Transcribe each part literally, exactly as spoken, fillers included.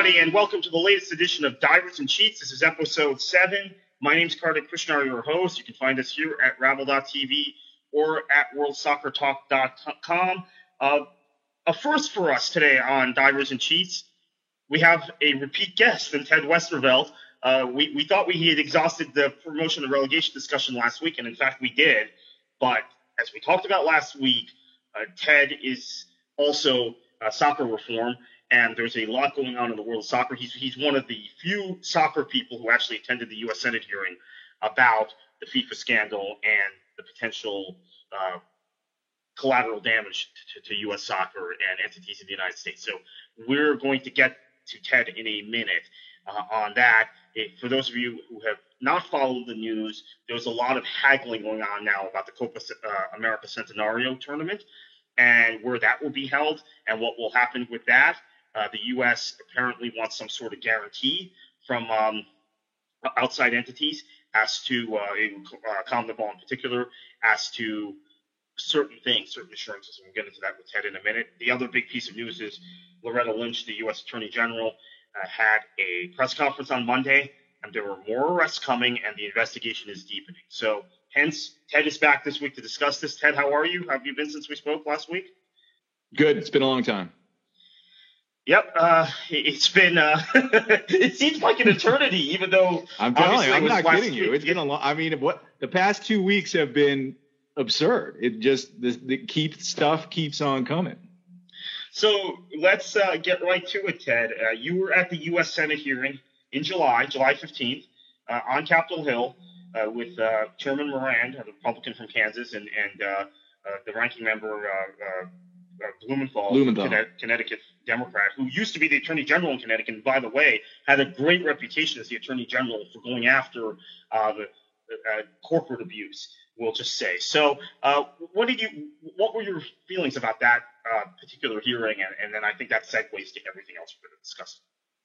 everybody, and welcome to the latest edition of Divers and Cheats. This is episode seven. My name is Kartik Krishnar, your host. You can find us here at Rabble dot T V or at World Soccer Talk dot com. Uh, a first for us today on Divers and Cheats. We have a repeat guest in Ted Westervelt. Uh, we, we thought we had exhausted the promotion and relegation discussion last week, and in fact we did. But as we talked about last week, uh, Ted is also uh, soccer reform. And there's a lot going on in the world of soccer. He's he's one of the few soccer people who actually attended the U S Senate hearing about the FIFA scandal and the potential uh, collateral damage to, to U S soccer and entities in the United States. So we're going to get to Ted in a minute uh, on that. If, for those of you who have not followed the news, there's a lot of haggling going on now about the Copa uh, America Centenario tournament and where that will be held and what will happen with that. Uh, the U S apparently wants some sort of guarantee from um, outside entities as to, uh, uh, CONMEBOL in particular, as to certain things, certain assurances. And we'll get into that with Ted in a minute. The other big piece of news is Loretta Lynch, the U S Attorney General, uh, had a press conference on Monday, and there were more arrests coming, and the investigation is deepening. So, hence, Ted is back this week to discuss this. Ted, how are you? How have you been since we spoke last week? Good. It's been a long time. Yep, uh, it's been, uh, it seems like an eternity, even though I'm telling you, I'm not kidding week. you. It's yeah. been a long, I mean, what the past two weeks have been absurd. It just, the, the keep stuff keeps on coming. So let's uh, get right to it, Ted. Uh, you were at the U S Senate hearing in July, July fifteenth, uh, on Capitol Hill uh, with uh, Chairman Moran, a Republican from Kansas, and, and uh, uh, the ranking member, uh, uh, Uh, Blumenthal, Blumenthal. Connecticut Democrat, who used to be the Attorney General in Connecticut, and by the way, had a great reputation as the Attorney General for going after uh, the, uh, corporate abuse, we'll just say. So, uh, what did you? What were your feelings about that uh, particular hearing? And, and then I think that segues to everything else we're going to discuss.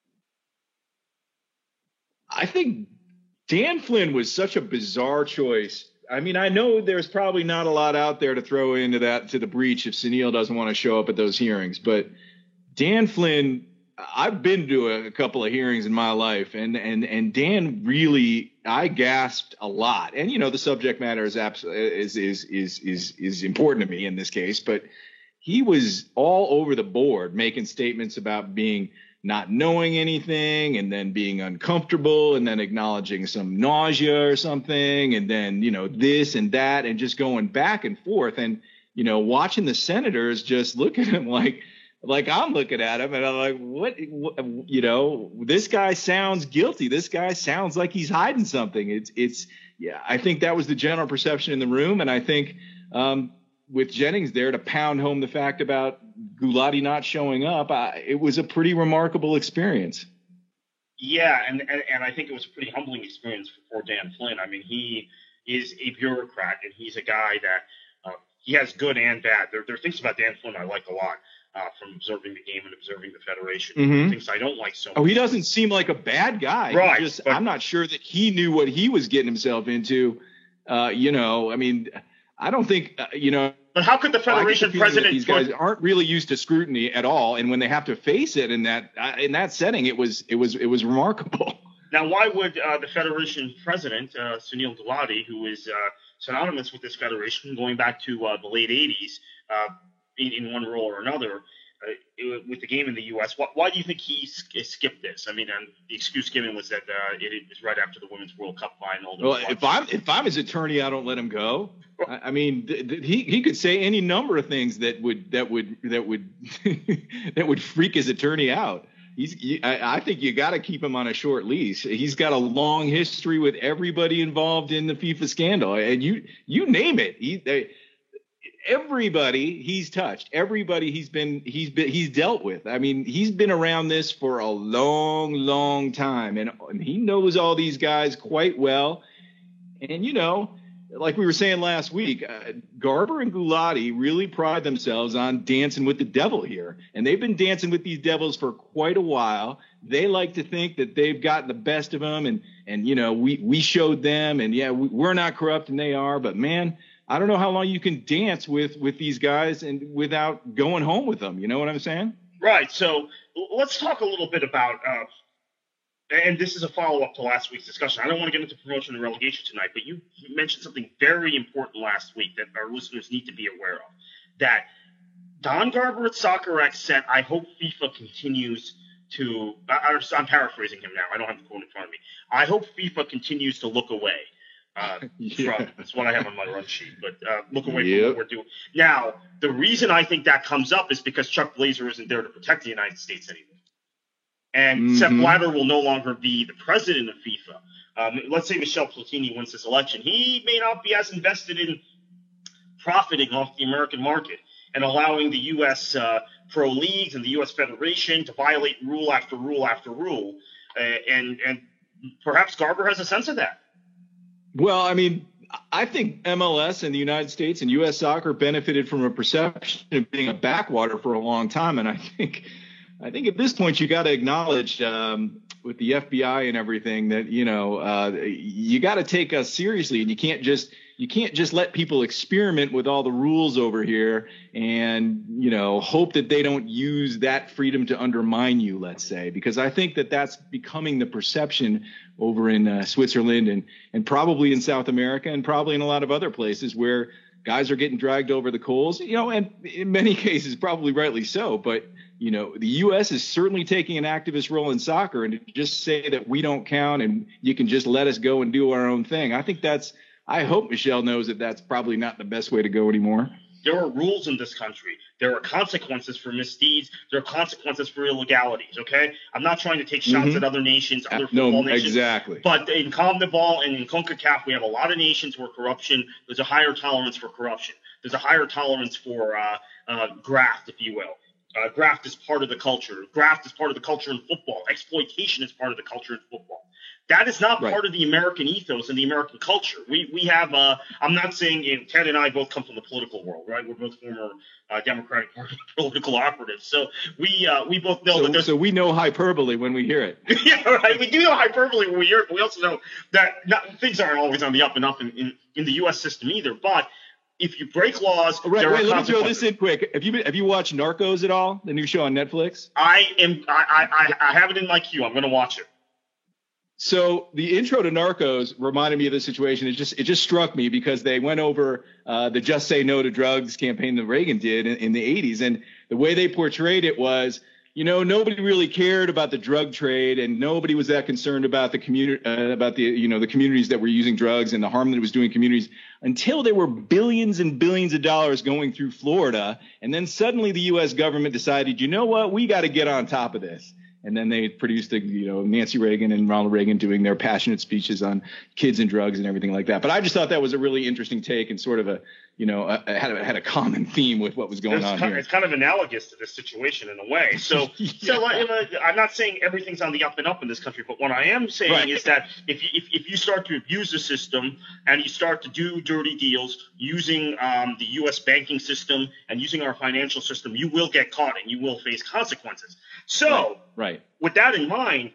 I think Dan Flynn was such a bizarre choice. I mean, I know there's probably not a lot out there to throw into that, to the breach, if Sunil doesn't want to show up at those hearings. But Dan Flynn, I've been to a, a couple of hearings in my life, and and and Dan really, I gasped a lot. And you know, the subject matter is abs- is is is is is important to me in this case. But he was all over the board, making statements about being not knowing anything, and then being uncomfortable, and then acknowledging some nausea or something, and then, you know, this and that, and just going back and forth. And, you know, watching the senators just look at him like, like I'm looking at him, and I'm like, what, what, you know, this guy sounds guilty. This guy sounds like he's hiding something. It's, it's, yeah, I think that was the general perception in the room. And I think, um, with Jennings there to pound home the fact about Gulati not showing up, I, it was a pretty remarkable experience. Yeah, and, and and I think it was a pretty humbling experience for Dan Flynn. I mean, he is a bureaucrat, and he's a guy that uh, he has good and bad. There, there are things about Dan Flynn I like a lot uh, from observing the game and observing the Federation. Mm-hmm. Things I don't like so much. Oh, he doesn't seem like a bad guy. Right. Just, but, I'm not sure that he knew what he was getting himself into. Uh, you know, I mean, I don't think, uh, you know. But how could the Federation the president? These guys aren't really used to scrutiny at all, and when they have to face it in that uh, in that setting, it was it was it was remarkable. Now, why would uh, the Federation president, uh, Sunil Gulati, who is uh, synonymous with this federation going back to uh, the late eighties, uh, in, in one role or another, uh, it, with the game in the U S, why, why do you think he sk- skipped this? I mean, um, the excuse given was that uh, it, it was right after the Women's World Cup final. Well, if I'm if I'm his attorney, I don't let him go. I, I mean, th- th- he he could say any number of things that would that would that would that would freak his attorney out. He's, he, I, I think you got to keep him on a short leash. He's got a long history with everybody involved in the FIFA scandal, and you you name it. He, they, everybody he's touched, everybody he's been he's been he's dealt with. I mean, he's been around this for a long, long time, and, and he knows all these guys quite well. And you know, like we were saying last week, uh, Garber and Gulati really pride themselves on dancing with the devil here. And they've been dancing with these devils for quite a while. They like to think that they've gotten the best of them. And, and you know, we, we showed them. And, yeah, we, we're not corrupt and they are. But, man, I don't know how long you can dance with, with these guys and without going home with them. You know what I'm saying? Right. So l- let's talk a little bit about, uh, and this is a follow up to last week's discussion. I don't want to get into promotion and relegation tonight, but you mentioned something very important last week that our listeners need to be aware of. That Don Garber at SoccerX said, I hope FIFA continues to, I, I'm paraphrasing him now. I don't have the quote in front of me. I hope FIFA continues to look away. Uh, yeah. from, that's what I have on my run sheet, but uh, look away Yep. from what we're doing. Now, the reason I think that comes up is because Chuck Blazer isn't there to protect the United States anymore. And mm-hmm. Sepp Blatter will no longer be the president of FIFA. Um, let's say Michel Platini wins this election. He may not be as invested in profiting off the American market and allowing the U S uh, pro leagues and the U S Federation to violate rule after rule after rule. Uh, and, and perhaps Garber has a sense of that. Well, I mean, I think M L S and the United States and U S soccer benefited from a perception of being a backwater for a long time. And I think I think at this point you got to acknowledge um, with the F B I and everything that, you know, uh, you got to take us seriously, and you can't just you can't just let people experiment with all the rules over here and, you know, hope that they don't use that freedom to undermine you, let's say, because I think that that's becoming the perception over in uh, Switzerland and and probably in South America and probably in a lot of other places where guys are getting dragged over the coals, you know, and in many cases, probably rightly so. But, you know, the U S is certainly taking an activist role in soccer, and to just say that we don't count and you can just let us go and do our own thing. I think that's I hope Michelle knows that that's probably not the best way to go anymore. There are rules in this country. There are consequences for misdeeds. There are consequences for illegalities, okay? I'm not trying to take shots mm-hmm. at other nations, other football no, nations. Exactly. But in CONMEBOL and in CONCACAF, we have a lot of nations where corruption, there's a higher tolerance for corruption. There's a higher tolerance for uh, uh, graft, if you will. Uh, graft is part of the culture. Graft is part of the culture in football. Exploitation is part of the culture in football. That is not right. part of the American ethos and the American culture. We we have, uh, I'm not saying, you know, Ted and I both come from the political world, right? We're both former uh, Democratic Party political operatives. So we uh, we both know so, that there's. So we know hyperbole when we hear it. Yeah, right. We do know hyperbole when we hear it, but we also know that not, things aren't always on the up and up in, in, in the U S system either. But if you break laws, right, there wait, are let me throw consequences. this in quick. Have you been, have you watched Narcos at all? The new show on Netflix? I am. I I, I have it in my queue. I'm going to watch it. So the intro to Narcos reminded me of the situation. It just it just struck me because they went over uh, the Just Say No to Drugs campaign that Reagan did in, in the eighties, and the way they portrayed it was, you know, nobody really cared about the drug trade, and nobody was that concerned about the community, uh, about the you know the communities that were using drugs and the harm that it was doing communities, until there were billions and billions of dollars going through Florida, and then suddenly the U S government decided, you know what, we got to get on top of this. And then they produced, the, you know, Nancy Reagan and Ronald Reagan doing their passionate speeches on kids and drugs and everything like that. But I just thought that was a really interesting take and sort of a, you know, a, a, had, a, had a common theme with what was going it's on kind, here. It's kind of analogous to this situation in a way. So, yeah. so like, I'm not saying everything's on the up and up in this country, but what I am saying right. is that if you, if, if you start to abuse the system and you start to do dirty deals using um, the U S banking system and using our financial system, you will get caught and you will face consequences. So, right. right. with that in mind,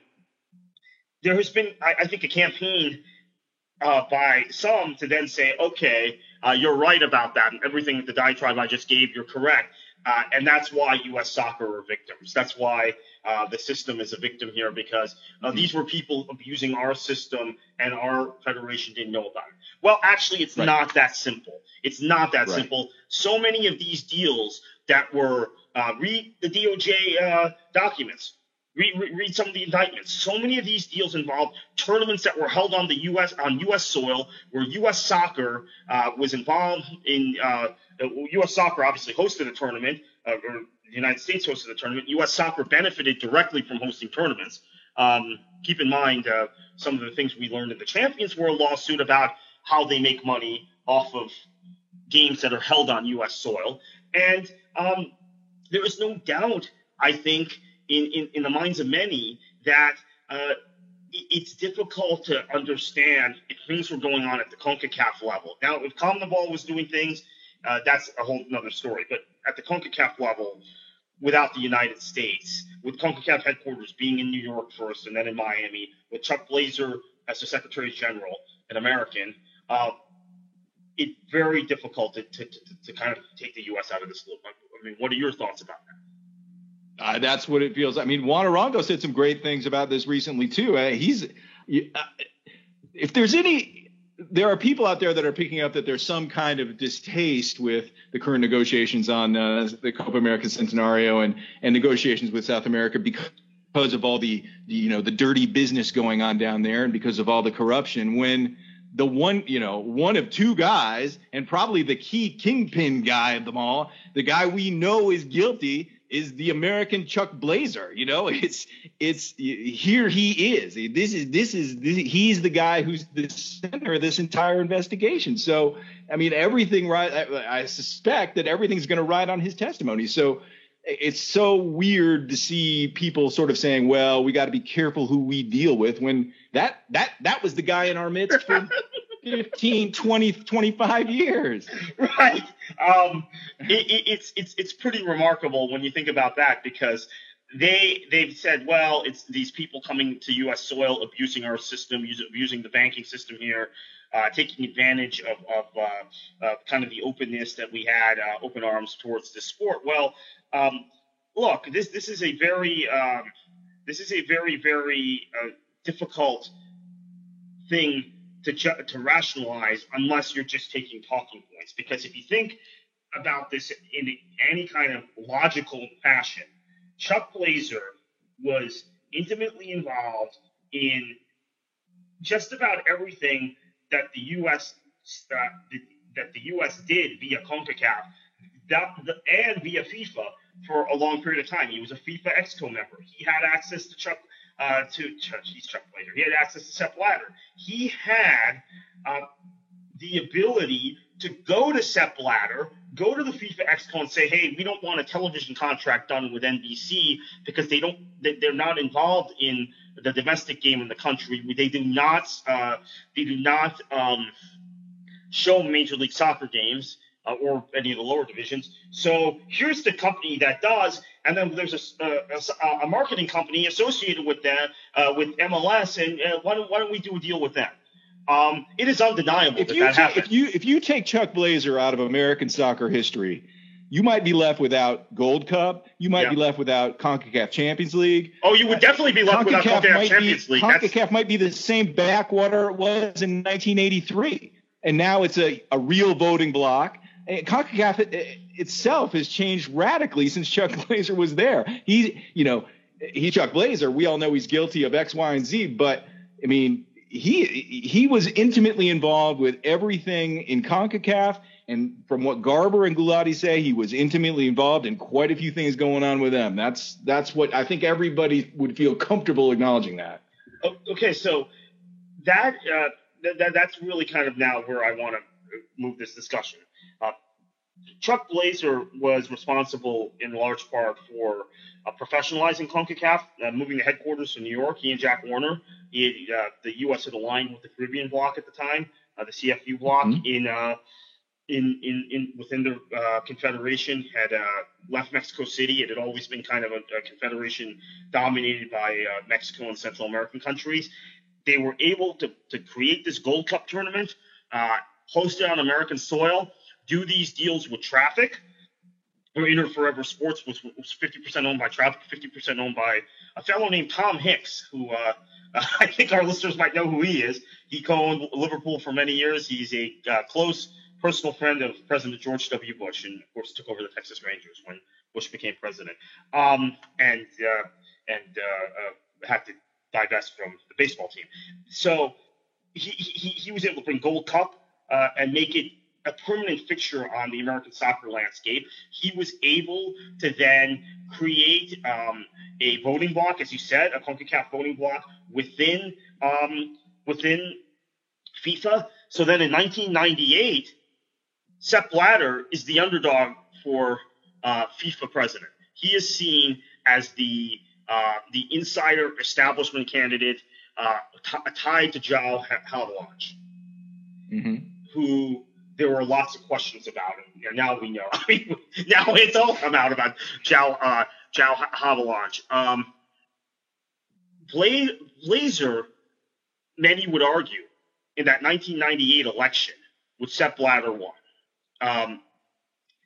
there has been, I, I think, a campaign uh, by some to then say, okay, uh, you're right about that, and everything with the diatribe I just gave, you're correct. Uh, and that's why U S soccer are victims. That's why uh, the system is a victim here, because uh, mm-hmm. these were people abusing our system and our federation didn't know about it. Well, actually, it's right. not that simple. It's not that right. simple. So many of these deals that were uh, read the D O J uh, documents. Read, read some of the indictments. So many of these deals involved tournaments that were held on the U S on U S soil, where U S soccer uh, was involved in. Uh, U S soccer obviously hosted a tournament, uh, or the United States hosted a tournament. U S soccer benefited directly from hosting tournaments. Um, keep in mind uh, some of the things we learned in the Champions World lawsuit about how they make money off of games that are held on U S soil, and um, there is no doubt, I think. In, in, in the minds of many, that uh, it's difficult to understand if things were going on at the CONCACAF level. Now, if CONMEBOL was doing things, uh, that's a whole other story. But at the CONCACAF level, without the United States, with CONCACAF headquarters being in New York first and then in Miami, with Chuck Blazer as the Secretary General, an American, uh, it's very difficult to, to, to, to kind of take the U S out of this loop. I mean, what are your thoughts about that? Uh, that's what it feels. I mean, Juan Arango said some great things about this recently too. Uh, he's, uh, if there's any, there are people out there that are picking up that there's some kind of distaste with the current negotiations on uh, the Copa America Centenario and and negotiations with South America because. because of all the, the, you know, the dirty business going on down there and because of all the corruption, when the one, you know, one of two guys and probably the key kingpin guy of them all, the guy we know is guilty is the American Chuck Blazer. You know, it's, it's here he is. This is, this is, this, he's the guy who's the center of this entire investigation. So, I mean, everything right. I, I suspect that everything's going to ride on his testimony. So, it's so weird to see people sort of saying, well, we got to be careful who we deal with when that that that was the guy in our midst for fifteen, twenty, twenty-five years. Right. Um, it, it, it's it's it's pretty remarkable when you think about that, because they they've said, well, it's these people coming to U S soil, abusing our system, using, abusing the banking system here. Uh, taking advantage of, of uh, uh, kind of the openness that we had, uh, open arms towards this sport. Well, um, look, this this is a very um, this is a very very uh, difficult thing to ju- to rationalize unless you're just taking talking points. Because if you think about this in any kind of logical fashion, Chuck Blazer was intimately involved in just about everything that the U S uh, that the U S did via CONCACAF that, the, and via FIFA for a long period of time. He was a FIFA Exco member. He had access to Chuck uh, to Chuck. He's Chuck Blazer. He had access to Sepp Blatter. He had uh, the ability to go to Sepp Blatter, go to the FIFA Exco, and say, "Hey, we don't want a television contract done with N B C because they don't. They, they're not involved in the domestic game in the country. They do not. Uh, they do not um, show Major League Soccer games uh, or any of the lower divisions. So here's the company that does, and then there's a, a, a marketing company associated with that uh, with M L S, and uh, why don't why don't we do a deal with them?" Um, it is undeniable if that you that ta- happened. If you if you take Chuck Blazer out of American soccer history, you might be left without Gold Cup. You might Yeah. be left without CONCACAF Champions League. Oh, you would definitely be left without CONCACAF might Champions be, League. CONCACAF That's, might be the same backwater it was in nineteen eighty-three, and now it's a, a real voting block. And CONCACAF it, itself has changed radically since Chuck Blazer was there. He, you know, he's Chuck Blazer. We all know he's guilty of X, Y, and Z, but I mean, he he was intimately involved with everything in CONCACAF. And from what Garber and Gulati say, he was intimately involved in quite a few things going on with them. That's that's what I think everybody would feel comfortable acknowledging that. okay, so that, uh, th- that that's really kind of now where I want to move this discussion. Uh, Chuck Blazer was responsible in large part for uh, professionalizing CONCACAF, uh, moving the headquarters to New York. He and Jack Warner, he, uh, the U S had aligned with the Caribbean bloc at the time, uh, the C F U bloc Mm-hmm. in uh, in in in within the uh, Confederation, had uh, left Mexico City. It had always been kind of a, a confederation dominated by uh, Mexico and Central American countries. They were able to to create this Gold Cup tournament, uh, host it on American soil, do these deals with Traffic. Or Inter Forever Sports was, was fifty percent owned by Traffic, fifty percent owned by a fellow named Tom Hicks, who uh, I think our listeners might know who he is. He co-owned Liverpool for many years. He's a uh, close personal friend of President George W. Bush, and of course took over the Texas Rangers when Bush became president, um, and uh, and uh, uh, had to divest from the baseball team. So he he, he was able to bring Gold Cup uh, and make it a permanent fixture on the American soccer landscape. He was able to then create um, a voting block, as you said, a CONCACAF voting block within um, within FIFA. So then in nineteen ninety-eight, Sepp Blatter is the underdog for uh, FIFA president. He is seen as the uh, the insider establishment candidate uh, t- tied to João Havelange, Mm-hmm. who there were lots of questions about him. And now we know. I mean, now it's all come out about João uh, João Havelange. Um, Bla- Blazer, many would argue, in that nineteen ninety-eight election, which Sepp Blatter won. Um,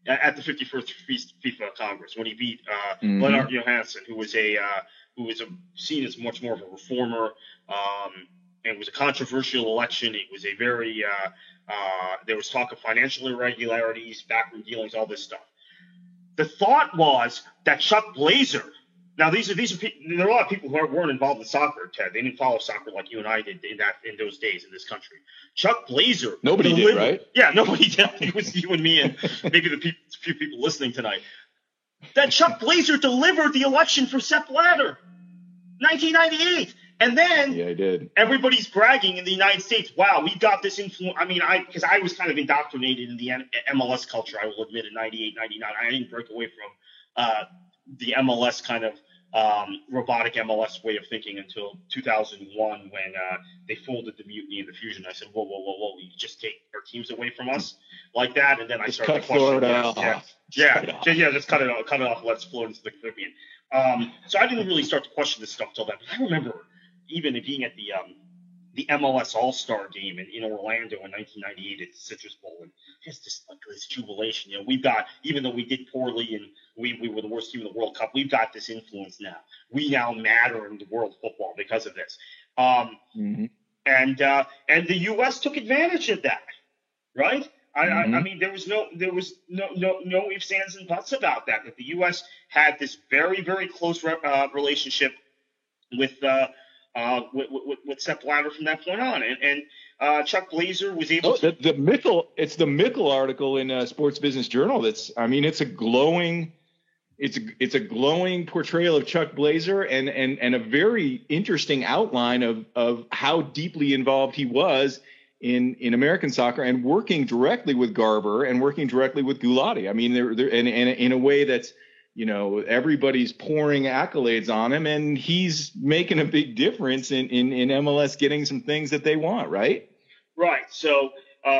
at the fifty-first FIFA Congress when he beat uh, Mm-hmm. Lennart Johansson, who was a uh, who was a, seen as much more of a reformer. Um, and it was a controversial election. It was a very uh, uh, there was talk of financial irregularities, backroom dealings, all this stuff. The thought was that Chuck Blazer. Now these are these are people, there are a lot of people who weren't involved in soccer, Ted. They didn't follow soccer like you and I did in that in those days in this country. Chuck Blazer. Nobody delivered, did, right? Yeah, nobody did. It was you and me and maybe the people, few people listening tonight. That Chuck Blazer delivered the election for Sepp Blatter, nineteen ninety-eight. And then yeah, I did. Everybody's bragging in the United States. Wow, we got this influence. I mean, I because I was kind of indoctrinated in the M L S culture. I will admit, in ninety-eight, ninety-nine, I didn't break away from uh, the M L S kind of um, robotic M L S way of thinking until two thousand one when uh, they folded the Mutiny and the Fusion. I said, whoa, whoa, whoa, whoa, you just take our teams away from us like that, and then I just started cut questioning. Florida Yeah, off. yeah, yeah, yeah, yeah, just cut it off, cut it off. Let's float into the Caribbean. Um, so I didn't really start to question this stuff till then. But I remember even being at the um, the M L S All-Star game in, in Orlando in nineteen ninety-eight at the Citrus Bowl, and just this like this jubilation. You know, we've got, even though we did poorly and we, we were the worst team in the World Cup, we've got this influence now. We now matter in the world of football because of this. Um, mm-hmm. And uh, and the U S took advantage of that, right? I, Mm-hmm. I, I mean, there was no there was no no no ifs, ands, and buts about that. That the U S had this very very close re- uh, relationship with. Uh, Uh, with, with, with Sepp Blatter from that point on, and, and uh, Chuck Blazer was able oh, to. The, the Mickle, it's the Mickle article in uh, Sports Business Journal. That's, I mean, it's a glowing, it's a, it's a glowing portrayal of Chuck Blazer, and and and a very interesting outline of of how deeply involved he was in in American soccer and working directly with Garber and working directly with Gulati. I mean, they're, they're and, and in a way that's, you know, everybody's pouring accolades on him, and he's making a big difference in, in, in M L S getting some things that they want, right? Right. So, uh,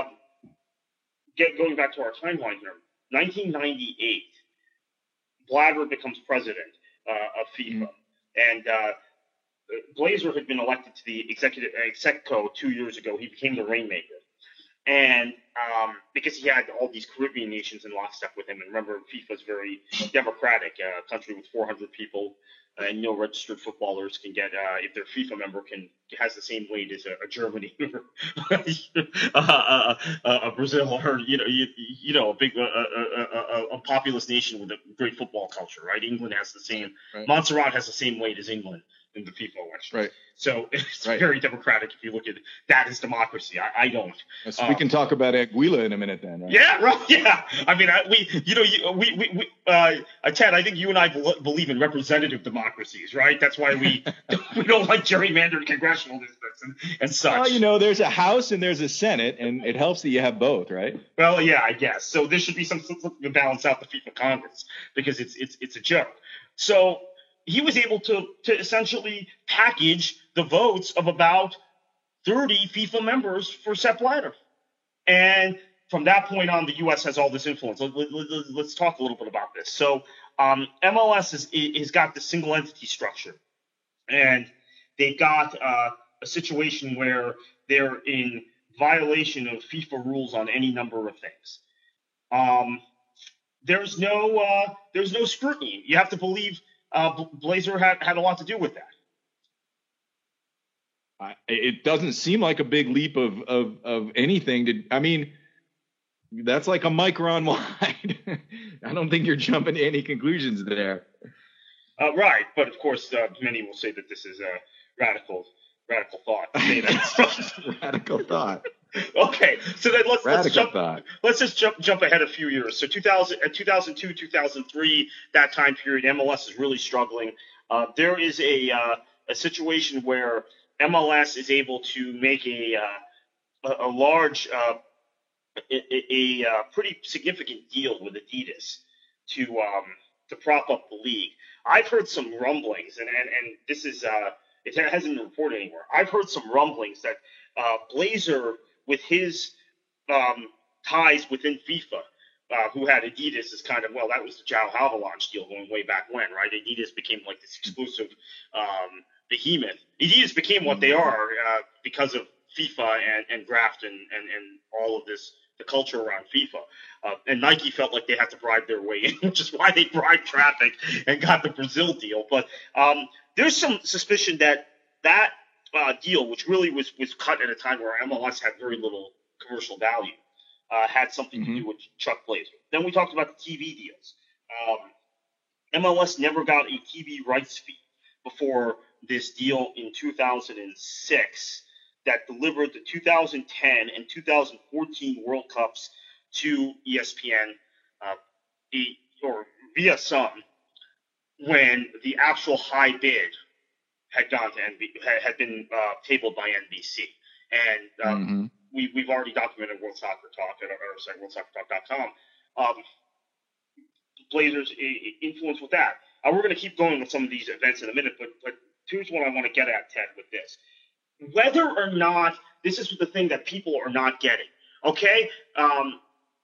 get, going back to our timeline here, nineteen ninety-eight, Blatter becomes president uh, of FIFA, mm-hmm. and uh, Blazer had been elected to the executive execco two years ago. He became the rainmaker. And um, because he had all these Caribbean nations in lockstep with him, and remember, FIFA's very democratic, a uh, country with four hundred people, uh, and no registered footballers can get, uh, if they're a FIFA member, can has the same weight as a, a Germany or uh, uh, uh, a Brazil, or you know, you, you know, a big, uh, a, a, a populous nation with a great football culture, right? England has the same, right. Montserrat has the same weight as England in the FIFA election. Right. So it's right. very democratic if you look at it. That is democracy. I, I don't. So um, we can talk about Anguilla in a minute then, right? Yeah, right. Yeah. I mean, I, we, you know, you, we, we, we uh, Ted, I think you and I be- believe in representative democracies, right? That's why we we don't like gerrymandered congressional districts and, and such. Well, you know, there's a House and there's a Senate, and it helps that you have both, right? Well, yeah, I guess. So there should be some something to balance out the FIFA Congress, because it's it's it's a joke. So he was able to to essentially package the votes of about thirty FIFA members for Sepp Blatter. And from that point on, the U S has all this influence. Let, let, let, let's talk a little bit about this. So um, M L S is, has got the single entity structure. And they've got uh, a situation where they're in violation of FIFA rules on any number of things. Um, there's no uh, there's no scrutiny. You have to believe uh, Blazer had, had a lot to do with that. I, it doesn't seem like a big leap of, of, of anything to, I mean, that's like a micron wide. I don't think you're jumping to any conclusions there. Uh, right. But of course, uh, many will say that this is a radical, radical thought. Say that. Radical thought. Okay. So then let's, radical let's jump, thought. let's just jump, jump ahead a few years. So two thousand, uh, two thousand two, two thousand three, that time period, M L S is really struggling. Uh, there is a, uh, a situation where M L S is able to make a uh, a, a large, uh, a, a, a pretty significant deal with Adidas to um, to prop up the league. I've heard some rumblings, and and, and this is uh, it hasn't been reported anywhere. I've heard some rumblings that uh, Blazer, with his um, ties within FIFA, uh, who had Adidas as kind of, well, that was the João Havelange deal going way back when, right? Adidas became like this exclusive um, behemoth. Adidas became what they are uh, because of FIFA and, and Graft and, and, and all of this the culture around FIFA. Uh, and Nike felt like they had to bribe their way in, which is why they bribed Traffic and got the Brazil deal. But um, there's some suspicion that that uh, deal, which really was, was cut at a time where M L S had very little commercial value, uh, had something mm-hmm. to do with Chuck Blazer. Then we talked about the T V deals. Um, M L S never got a T V rights fee before this deal in two thousand six that delivered the two thousand ten and two thousand fourteen World Cups to E S P N uh, or via Sun when the actual high bid had gone to N B C, had been uh, tabled by N B C. And um, mm-hmm. we, we've already documented World Soccer Talk at our website, world soccer talk dot com. Um, Blazers' influence with that. Uh, we're going to keep going with some of these events in a minute, but, but here's what I want to get at, Ted, with this. Whether or not, this is the thing that people are not getting, okay? Um,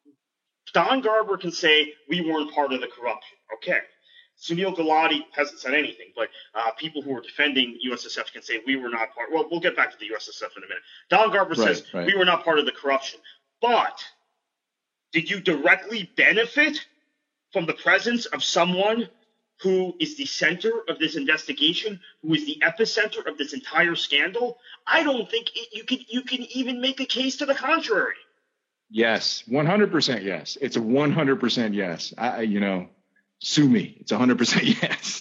Don Garber can say we weren't part of the corruption, okay? Sunil Gulati hasn't said anything, but uh, people who are defending U S S F can say we were not part. Well, we'll get back to the U S S F in a minute. Don Garber right, says right. we were not part of the corruption. But did you directly benefit from the presence of someone who is the center of this investigation, who is the epicenter of this entire scandal? I don't think it, you can you can even make a case to the contrary. Yes, one hundred percent yes. It's a one hundred percent yes. I, you know, sue me. It's one hundred percent yes.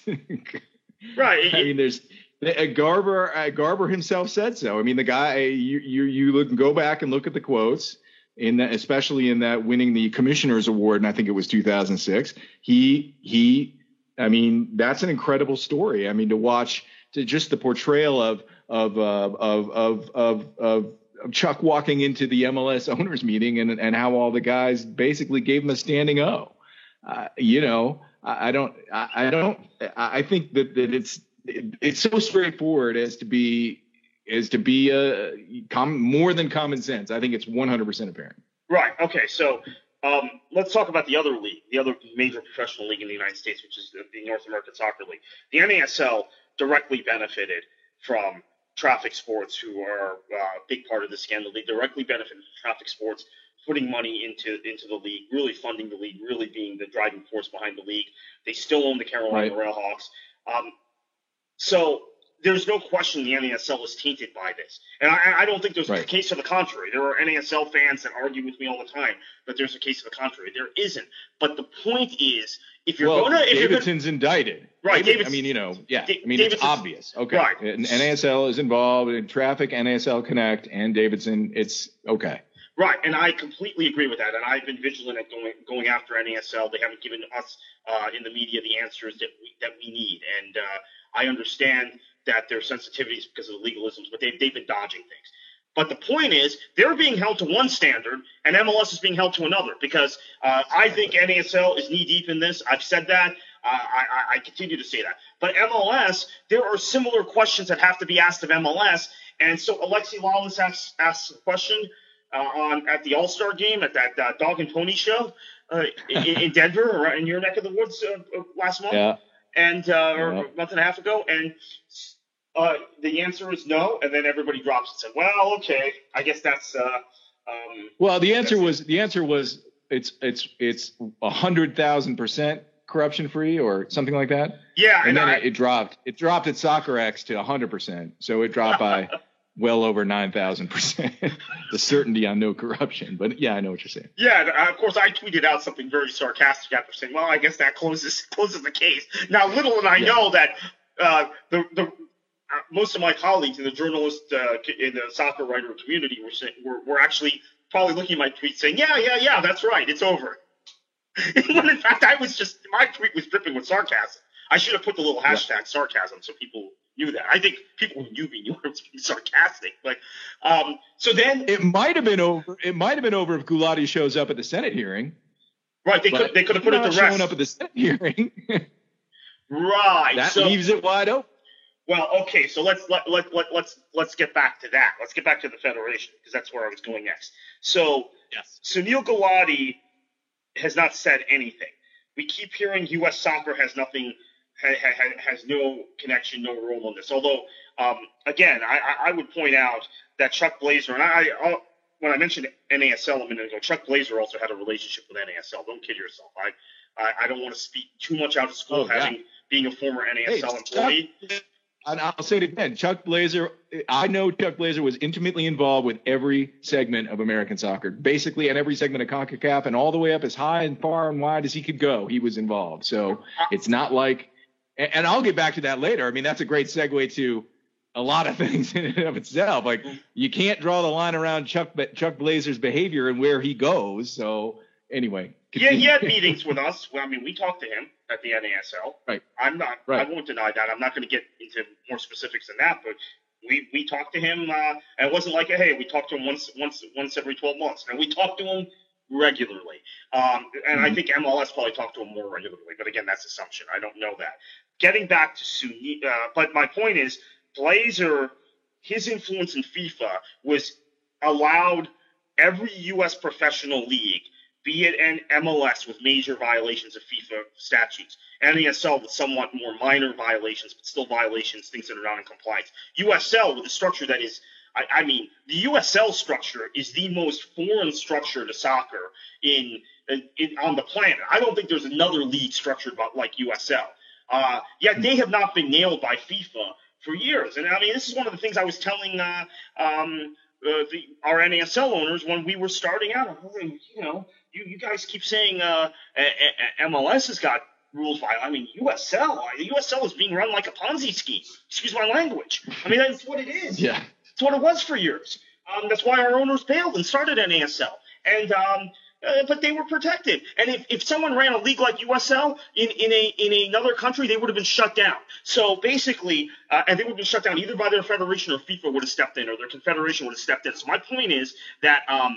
Right. I mean, there's uh, Garber. Uh, Garber himself said so. I mean, the guy. You you you look go back and look at the quotes in that, especially in that winning the Commissioner's Award, and I think it was two thousand six. He he. I mean, that's an incredible story. I mean, to watch to just the portrayal of of uh, of of of of Chuck walking into the M L S owners meeting and and how all the guys basically gave him a standing O. Uh, you know, I, I don't, I, I don't, I think that, that it's it, it's so straightforward as to be as to be a com, more than common sense. I think it's one hundred percent apparent. Right. Okay. So um, let's talk about the other league, the other major professional league in the United States, which is the, the North American Soccer League. The N A S L directly benefited from Traffic Sports, who are uh, a big part of the scandal. They directly benefited from Traffic Sports putting money into into the league, really funding the league, really being the driving force behind the league. They still own the Carolina right. Railhawks. Um, so there's no question the N A S L is tainted by this. And I, I don't think there's right. a case to the contrary. There are N A S L fans that argue with me all the time that there's a case to the contrary. There isn't. But the point is, if you're well, going to – Davidson's gonna, indicted. Right. David, I mean, you know, yeah. I mean, Davidson, it's obvious. Okay. Right. And N A S L is involved in Traffic, N A S L Connect, and Davidson. It's okay. Right, and I completely agree with that, and I've been vigilant at going going after N A S L. They haven't given us uh, in the media the answers that we, that we need, and uh, I understand that their sensitivities because of the legalisms, but they've, they've been dodging things. But the point is, they're being held to one standard, and M L S is being held to another, because uh, I think N A S L is knee-deep in this. I've said that. Uh, I, I continue to say that. But M L S, there are similar questions that have to be asked of M L S, and so Alexi Lawless asks, asks a question – Uh, on at the All-Star game at that uh, Dog and Pony show uh, in, in Denver, or in your neck of the woods uh, last month, yeah. and uh, or yeah. a month and a half ago, and uh, the answer is no, and then everybody drops and said, "Well, okay, I guess that's." Uh, um, well, the answer was the answer was it's it's it's a hundred thousand percent corruption free or something like that. Yeah, and, and then I, it, it dropped. It dropped at SoccerX to a hundred percent, so it dropped by. Well over nine thousand percent, the certainty on no corruption. But, yeah, I know what you're saying. Yeah, of course, I tweeted out something very sarcastic after saying, well, I guess that closes closes the case. Now, little did I yeah. know that uh, the the uh, most of my colleagues in the journalist, uh, in the soccer writer community were, saying, were, were actually probably looking at my tweet saying, yeah, yeah, yeah, that's right, it's over. When, in fact, I was just – my tweet was dripping with sarcasm. I should have put the little hashtag yeah. sarcasm so people – knew that. I think people who knew me knew I was being sarcastic. But um, so then it might have been over. It might have been over if Gulati shows up at the Senate hearing. Right. They could. They could have put it to rest. Showing up at the Senate hearing. Right. That so, leaves it wide open. Well, okay. So let's let, let let let's let's get back to that. Let's get back to the Federation because that's where I was going next. So yes, Sunil Gulati has not said anything. We keep hearing U S Soccer has nothing. has no connection, no role in this. Although, um, again, I, I would point out that Chuck Blazer, and I, I'll, when I mentioned N A S L a minute ago, Chuck Blazer also had a relationship with N A S L. Don't kid yourself. I I, I don't want to speak too much out of school, oh, having yeah. being a former N A S L hey, employee. Chuck, and I'll say it again. Chuck Blazer, I know Chuck Blazer was intimately involved with every segment of American soccer, basically, and every segment of CONCACAF, and all the way up as high and far and wide as he could go. He was involved. So it's not like, and I'll get back to that later. I mean, that's a great segue to a lot of things in and of itself. Like, you can't draw the line around Chuck Chuck Blazer's behavior and where he goes. So anyway. Yeah, he had meetings with us. Well, I mean, we talked to him at the N A S L. Right. I'm not. Right. I won't deny that. I'm not going to get into more specifics than that, but we, we talked to him. Uh, and it wasn't like, hey, we talked to him once once once every twelve months. And we talked to him regularly. Um, and mm-hmm. I think M L S probably talked to him more regularly. But again, that's assumption. I don't know that. Getting back to Sunil, uh, but my point is, Blazer, his influence in FIFA was allowed every U S professional league, be it an M L S with major violations of FIFA statutes, N A S L with somewhat more minor violations, but still violations, things that are not in compliance, U S L with a structure that is, I, I mean, the U S L structure is the most foreign structure to soccer in, in on the planet. I don't think there's another league structured like U S L. Uh, yet they have not been nailed by FIFA for years. And I mean, this is one of the things I was telling uh, um, uh, the, our N A S L owners when we were starting out. You know, you, you guys keep saying uh, M L S has got rules by. I mean, U S L. The U S L is being run like a Ponzi scheme. Excuse my language. I mean, that's what it is. Yeah, it's what it was for years. Um, that's why our owners bailed and started N A S L. And um, uh, but they were protected. And if, if someone ran a league like U S L in, in a in another country, they would have been shut down. So basically, uh, and they would have been shut down either by their federation or FIFA would have stepped in, or their confederation would have stepped in. So my point is that um,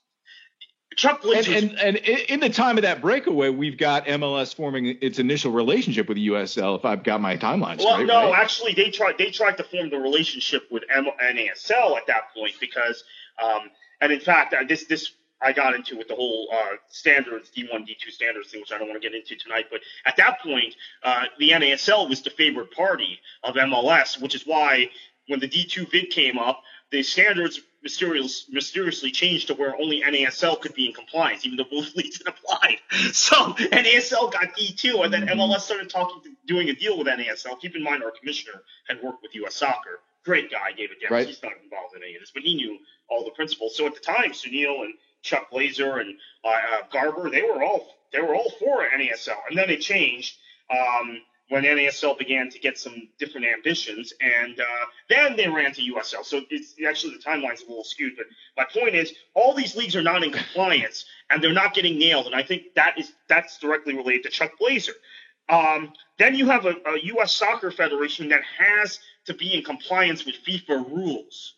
Chuck Blazer and, and, and in the time of that breakaway, we've got M L S forming its initial relationship with U S L. If I've got my timeline well, straight, no, right? actually, they tried they tried to form the relationship with N A S L at that point because, um, and in fact, this this. I got into with the whole uh, standards, D one, D two standards thing, which I don't want to get into tonight. But at that point, uh, the N A S L was the favored party of M L S, which is why when the D two bid came up, the standards mysterious, mysteriously changed to where only N A S L could be in compliance, even though both leagues had applied. So N A S L got D two, and then M L S started talking, to, doing a deal with N A S L. Keep in mind, our commissioner had worked with U S Soccer. Great guy, David Dempsey. Right. He's not involved in any of this, but he knew all the principles. So at the time, Sunil and Chuck Blazer and uh, uh, Garber, they were all they were all for N A S L, and then it changed um, when N A S L began to get some different ambitions, and uh, then they ran to U S L. So it's actually the timeline's a little skewed, but my point is all these leagues are not in compliance, and they're not getting nailed, and I think that is that's directly related to Chuck Blazer. Um, then you have a, a U S Soccer Federation that has to be in compliance with FIFA rules,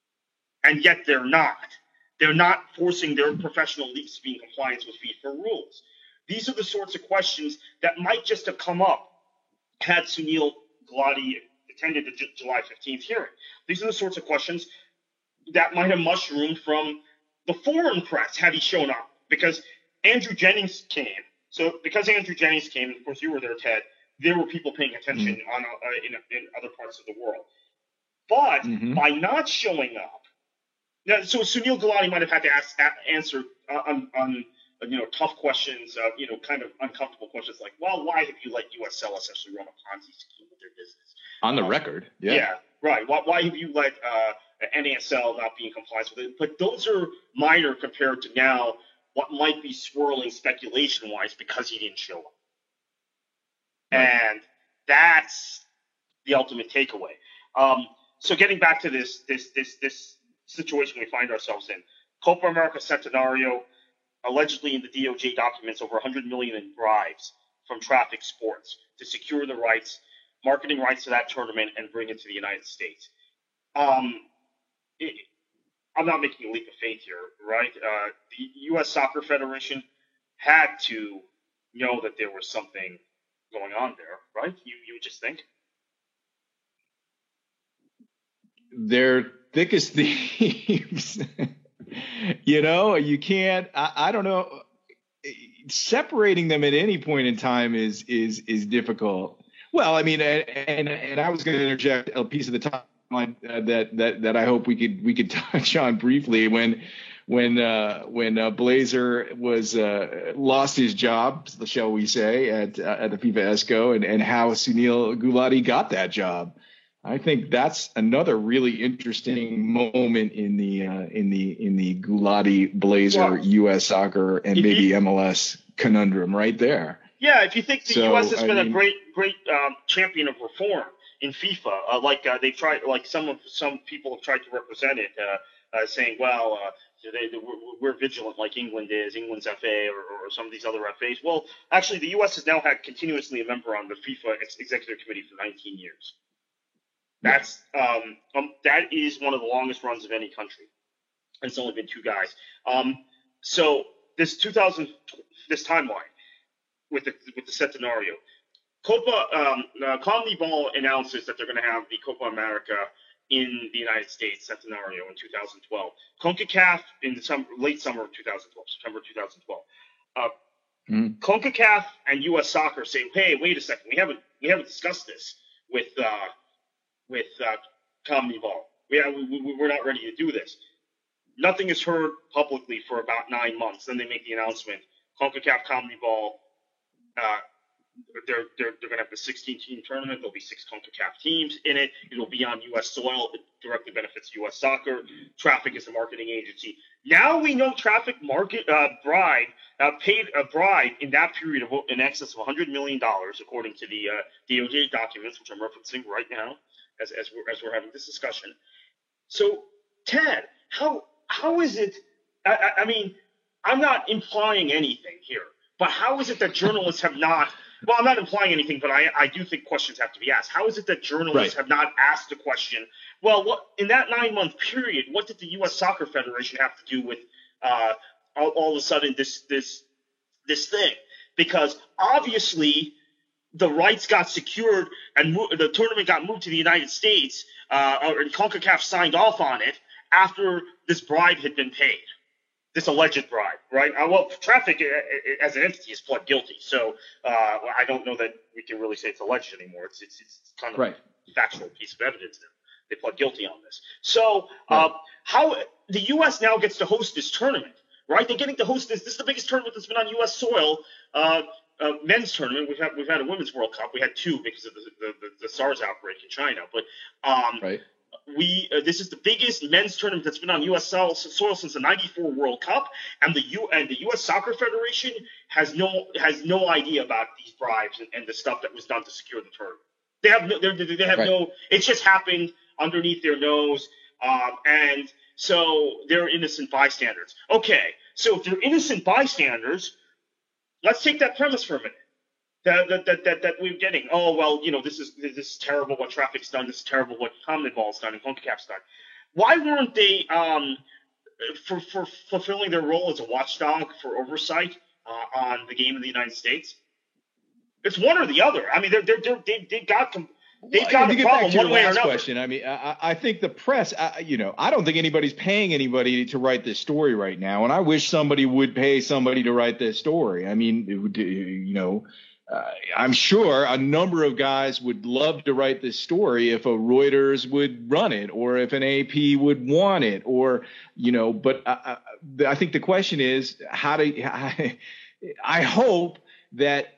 and yet they're not. They're not forcing their professional leagues to be in compliance with FIFA rules. These are the sorts of questions that might just have come up had Sunil Gulati attended the J- July fifteenth hearing. These are the sorts of questions that might have mushroomed from the foreign press had he shown up, because Andrew Jennings came. So because Andrew Jennings came, and of course you were there, Ted, there were people paying attention mm-hmm. on uh, in, in other parts of the world. But mm-hmm. by not showing up, now, so Sunil Gulati might have had to ask, answer uh, on, on you know tough questions, uh, you know, kind of uncomfortable questions like, well, why have you let U S L essentially run a Ponzi scheme with their business? On the um, record, yeah. Yeah, right. Why, why have you let uh, N A S L not be in compliance with it? But those are minor compared to now what might be swirling speculation-wise because he didn't show up. Right. And that's the ultimate takeaway. Um, so getting back to this this this this. situation we find ourselves in. Copa America Centenario, allegedly in the D O J documents, over one hundred million dollars in bribes from Traffic Sports to secure the rights, marketing rights to that tournament and bring it to the United States. Um, it, I'm not making a leap of faith here, right? Uh, the U S Soccer Federation had to know that there was something going on there, right? You you would just think. They're thick as thieves. You know, you can't, I, I don't know, separating them at any point in time is is is difficult. Well, I mean, and and, and I was going to interject a piece of the uh, that that that I hope we could we could touch on briefly when when uh, when uh, Blazer was uh, lost his job, shall we say, at uh, at the FIFA ESCO, and and how Sunil Gulati got that job. I think that's another really interesting moment in the uh, in the in the Gulati Blazer well, U S soccer and maybe you, M L S conundrum right there. Yeah, if you think the so, U S has I been mean, a great great um, champion of reform in FIFA, uh, like uh, they tried, like some of some people have tried to represent it, uh, uh, saying, well, uh, they, they, we're, we're vigilant like England is, England's F A or, or some of these other F As. Well, actually, the U S has now had continuously a member on the FIFA Executive Committee for nineteen years. That's um, um that is one of the longest runs of any country, and it's only been two guys. Um, so this two thousand this timeline with the with the Centenario, Copa um, uh, CONMEBOL announces that they're going to have the Copa America in the United States Centenario in two thousand twelve. CONCACAF in the summer, late summer of two thousand twelve, September two thousand twelve. Uh, mm. CONCACAF and U S Soccer say, hey, wait a second, we haven't we haven't discussed this with. Uh, with uh, CONMEBOL. We, we, we're not ready to do this. Nothing is heard publicly for about nine months. Then they make the announcement, CONCACAF, CONMEBOL, uh, they're, they're, they're going to have a sixteen-team tournament. There'll be six CONCACAF teams in it. It'll be on U S soil. It directly benefits U S Soccer. Traffic is the marketing agency. Now we know Traffic market uh, bribe uh, paid a bribe in that period of in excess of one hundred million dollars, according to the uh, D O J documents, which I'm referencing right now as as we're, as we're having this discussion. So, Ted, how how is it? I, I mean, I'm not implying anything here, but how is it that journalists have not? Well, I'm not implying anything, but I, I do think questions have to be asked. How is it that journalists right. have not asked the question, well, what in that nine-month period, what did the U S Soccer Federation have to do with uh, all, all of a sudden this this this thing? Because obviously the rights got secured and mo- the tournament got moved to the United States, uh, and CONCACAF signed off on it after this bribe had been paid. This alleged bribe, right? Uh, well, Traffic uh, as an entity is pled guilty, so uh, I don't know that we can really say it's alleged anymore. It's it's, it's kind of right. a factual piece of evidence now. They pled guilty on this. So right. uh, how the U S now gets to host this tournament, right? They're getting to host this. This is the biggest tournament that's been on U S soil. Uh, uh, men's tournament. We've had we've had a women's World Cup. We had two because of the the, the, the SARS outbreak in China, but um, right. We uh, this is the biggest men's tournament that's been on U S soil, soil since the ninety-four World Cup, and the U and the U S Soccer Federation has no has no idea about these bribes and, and the stuff that was done to secure the tournament. They have no they have right. no. It's just happened underneath their nose, um, and so they're innocent bystanders. Okay, so if they're innocent bystanders, let's take that premise for a minute. That, that, that, that, that we're getting, oh, well, you know, this is this is terrible what Traffic's done. This is terrible what CONMEBOL's done and CONCACAF's done. Why weren't they um, for, for fulfilling their role as a watchdog for oversight uh, on the game in the United States? It's one or the other. I mean, they're, they're, they're, they they got com- they've got well, a problem one way or another. Question. I mean, I, I think the press, I, you know, I don't think anybody's paying anybody to write this story right now, and I wish somebody would pay somebody to write this story. I mean, it would, you know. Uh, I'm sure a number of guys would love to write this story if a Reuters would run it or if an A P would want it or, you know, but I, I, I think the question is how do I, I hope that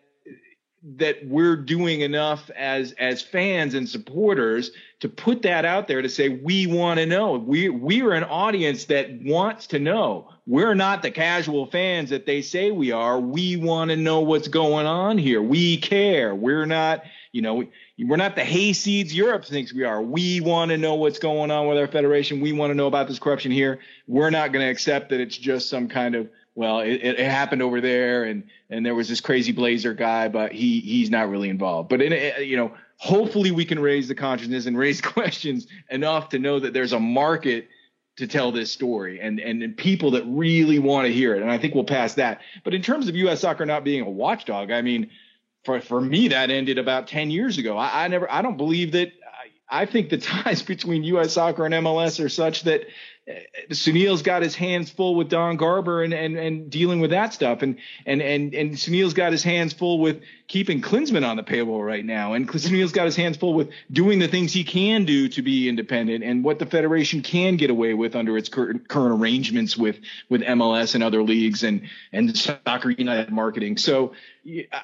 that we're doing enough as as fans and supporters to put that out there to say we want to know. We we are an audience that wants to know. We're not the casual fans that they say we are. We want to know what's going on here. We care. We're not, you know, we're not the hayseeds Europe thinks we are. We want to know what's going on with our federation. We want to know about this corruption here. We're not going to accept that it's just some kind of, well, it, it happened over there and and there was this crazy Blazer guy, but he he's not really involved. But, in, you know, hopefully we can raise the consciousness and raise questions enough to know that there's a market to tell this story and, and and people that really want to hear it. And I think we'll pass that. But in terms of U S Soccer not being a watchdog, I mean, for, for me, that ended about ten years ago. I, I never I don't believe that I think the ties between U S Soccer and M L S are such that uh, Sunil's got his hands full with Don Garber and, and, and dealing with that stuff. And, and, and, and Sunil's got his hands full with keeping Klinsmann on the payroll right now. And Sunil's got his hands full with doing the things he can do to be independent and what the federation can get away with under its current, current arrangements with, with M L S and other leagues and, and Soccer United marketing. So I,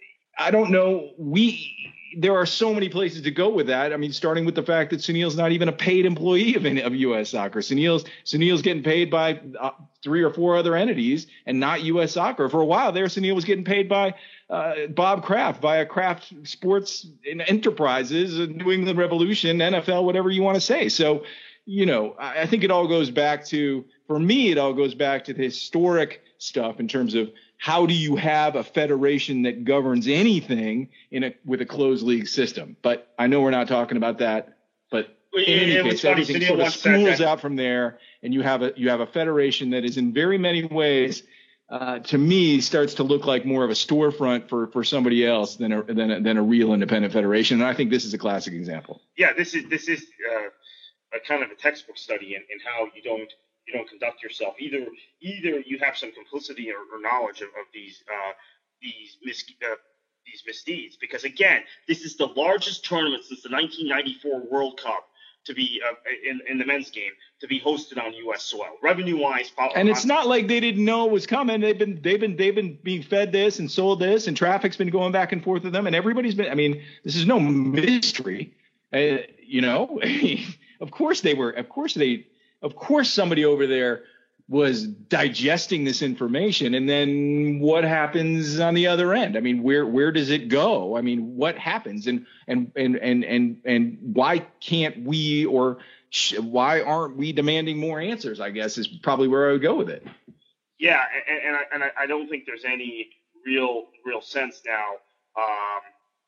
I don't know. We, There are so many places to go with that. I mean, starting with the fact that Sunil's not even a paid employee of, of U S Soccer. Sunil's Sunil's getting paid by uh, three or four other entities and not U S Soccer. For a while there, Sunil was getting paid by uh, Bob Kraft via Kraft Sports Enterprises, New England Revolution, N F L, whatever you want to say. So, you know, I, I think it all goes back to, for me, it all goes back to the historic stuff in terms of how do you have a federation that governs anything in a with a closed league system? But I know we're not talking about that. But in yeah, any case, everything sort of spools out from there, and you have a you have a federation that is in very many ways, uh, to me, starts to look like more of a storefront for for somebody else than a than a, than a real independent federation. And I think this is a classic example. Yeah, this is this is uh, a kind of a textbook study in, in how you don't. You don't conduct yourself. Either either you have some complicity or, or knowledge of, of these uh, these mis, uh, these misdeeds. Because again, this is the largest tournament since the nineteen ninety-four World Cup to be uh, in in the men's game to be hosted on U S soil. Revenue wise, and it's not like they didn't know it was coming. They've been they've been they've been being fed this and sold this, and traffic's been going back and forth with them, and everybody's been. I mean, this is no mystery. Uh, you know, of course they were. Of course they. Of course, somebody over there was digesting this information, and then what happens on the other end? I mean, where where does it go? I mean, what happens, and and and and and and why can't we, or sh- why aren't we demanding more answers? I guess is probably where I would go with it. Yeah, and, and I and I don't think there's any real real sense now um,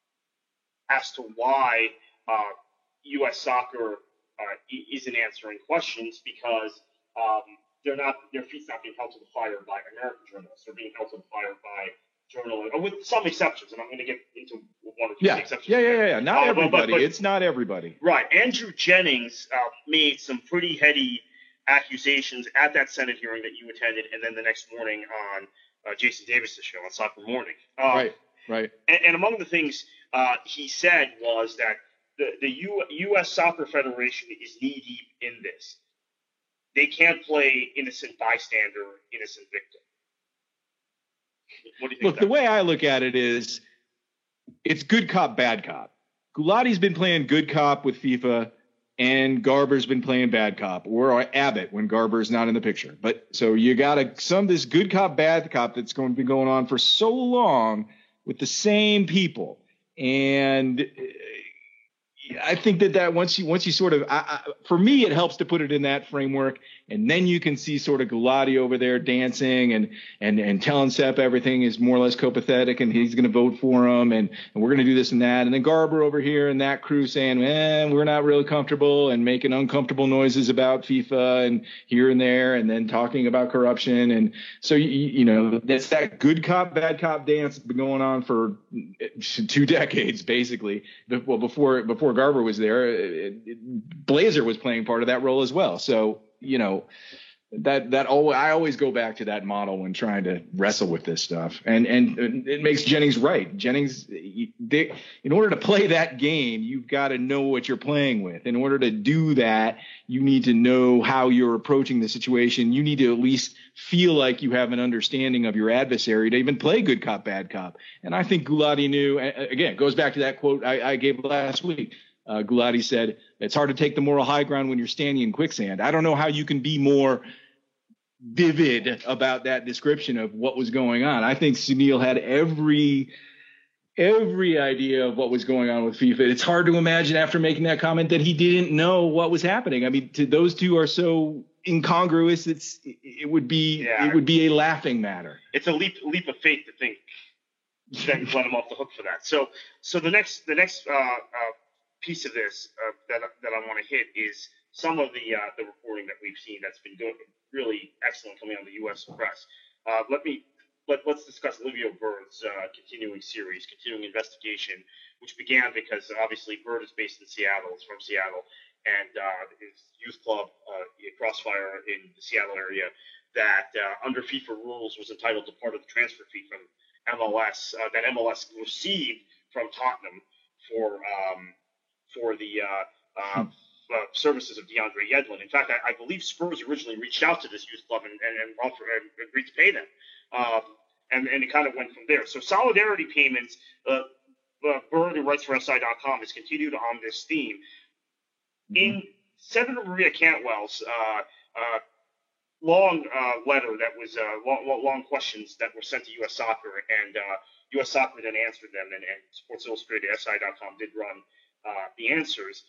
as to why uh, U S Soccer. Uh, isn't answering questions because um, they're not their feet's not being held to the fire by American journalists. They're being held to the fire by journalists, with some exceptions. And I'm going to get into one or two yeah. exceptions. Yeah, yeah, yeah, yeah. Not uh, everybody. But, but, it's not everybody. Right. Andrew Jennings uh, made some pretty heady accusations at that Senate hearing that you attended, and then the next morning on uh, Jason Davis's show on Soccer Morning. Um, right. Right. And, and among the things uh, he said was that. The, the U, U.S. Soccer Federation is knee-deep in this. They can't play innocent bystander, innocent victim. What do you think? Look, the way I look at it is it's good cop, bad cop. Gulati's been playing good cop with FIFA, and Garber's been playing bad cop, or Abbott when Garber's not in the picture. But so you got a, some this good cop, bad cop that's going to be going on for so long with the same people. And I think that that once you once you sort of I, I, for me it helps to put it in that framework, and then you can see sort of Gulati over there dancing and and and telling Sepp everything is more or less copacetic and he's going to vote for him and, and we're going to do this and that, and then Garber over here and that crew saying, man, we're not really comfortable and making uncomfortable noises about FIFA and here and there, and then talking about corruption. And so you, you know that's that good cop bad cop dance that's been going on for two decades basically. Well, before before Garber was there, it, it, Blazer was playing part of that role as well. So, you know, that that always, I always go back to that model when trying to wrestle with this stuff. And and it makes Jennings right. Jennings, they, in order to play that game, you've got to know what you're playing with. In order to do that, you need to know how you're approaching the situation. You need to at least feel like you have an understanding of your adversary to even play good cop, bad cop. And I think Gulati knew. Again, it goes back to that quote I, I gave last week. Uh, Gulati said, it's hard to take the moral high ground when you're standing in quicksand. I don't know how you can be more vivid about that description of what was going on. I think Sunil had every every idea of what was going on with FIFA. It's hard to imagine after making that comment that he didn't know what was happening. I mean, to, those two are so incongruous. It's it would be yeah. it would be a laughing matter. It's a leap leap of faith to think that let him off the hook for that. So so the next the next uh, uh, piece of this uh, that that I want to hit is some of the uh, the reporting that we've seen that's been good, really excellent coming out of the U S press. Uh, let me let, let's discuss Livio Bird's uh, continuing series, continuing investigation, which began because obviously Bird is based in Seattle. He's from Seattle, and uh, his youth club, uh, Crossfire in the Seattle area, that uh, under FIFA rules was entitled to part of the transfer fee from M L S uh, that M L S received from Tottenham for um, for the uh, uh, uh, services of DeAndre Yedlin. In fact, I, I believe Spurs originally reached out to this youth club and, and, and offered and agreed to pay them, um, and and it kind of went from there. So solidarity payments. Uh, uh, Bird, who writes for S I dot com, has continued on this theme. Mm-hmm. In Senator Maria Cantwell's uh, uh, long uh, letter that was uh, long, long questions that were sent to U S Soccer, and uh, U S Soccer then answered them, and, and Sports Illustrated, S I dot com did run uh, the answers.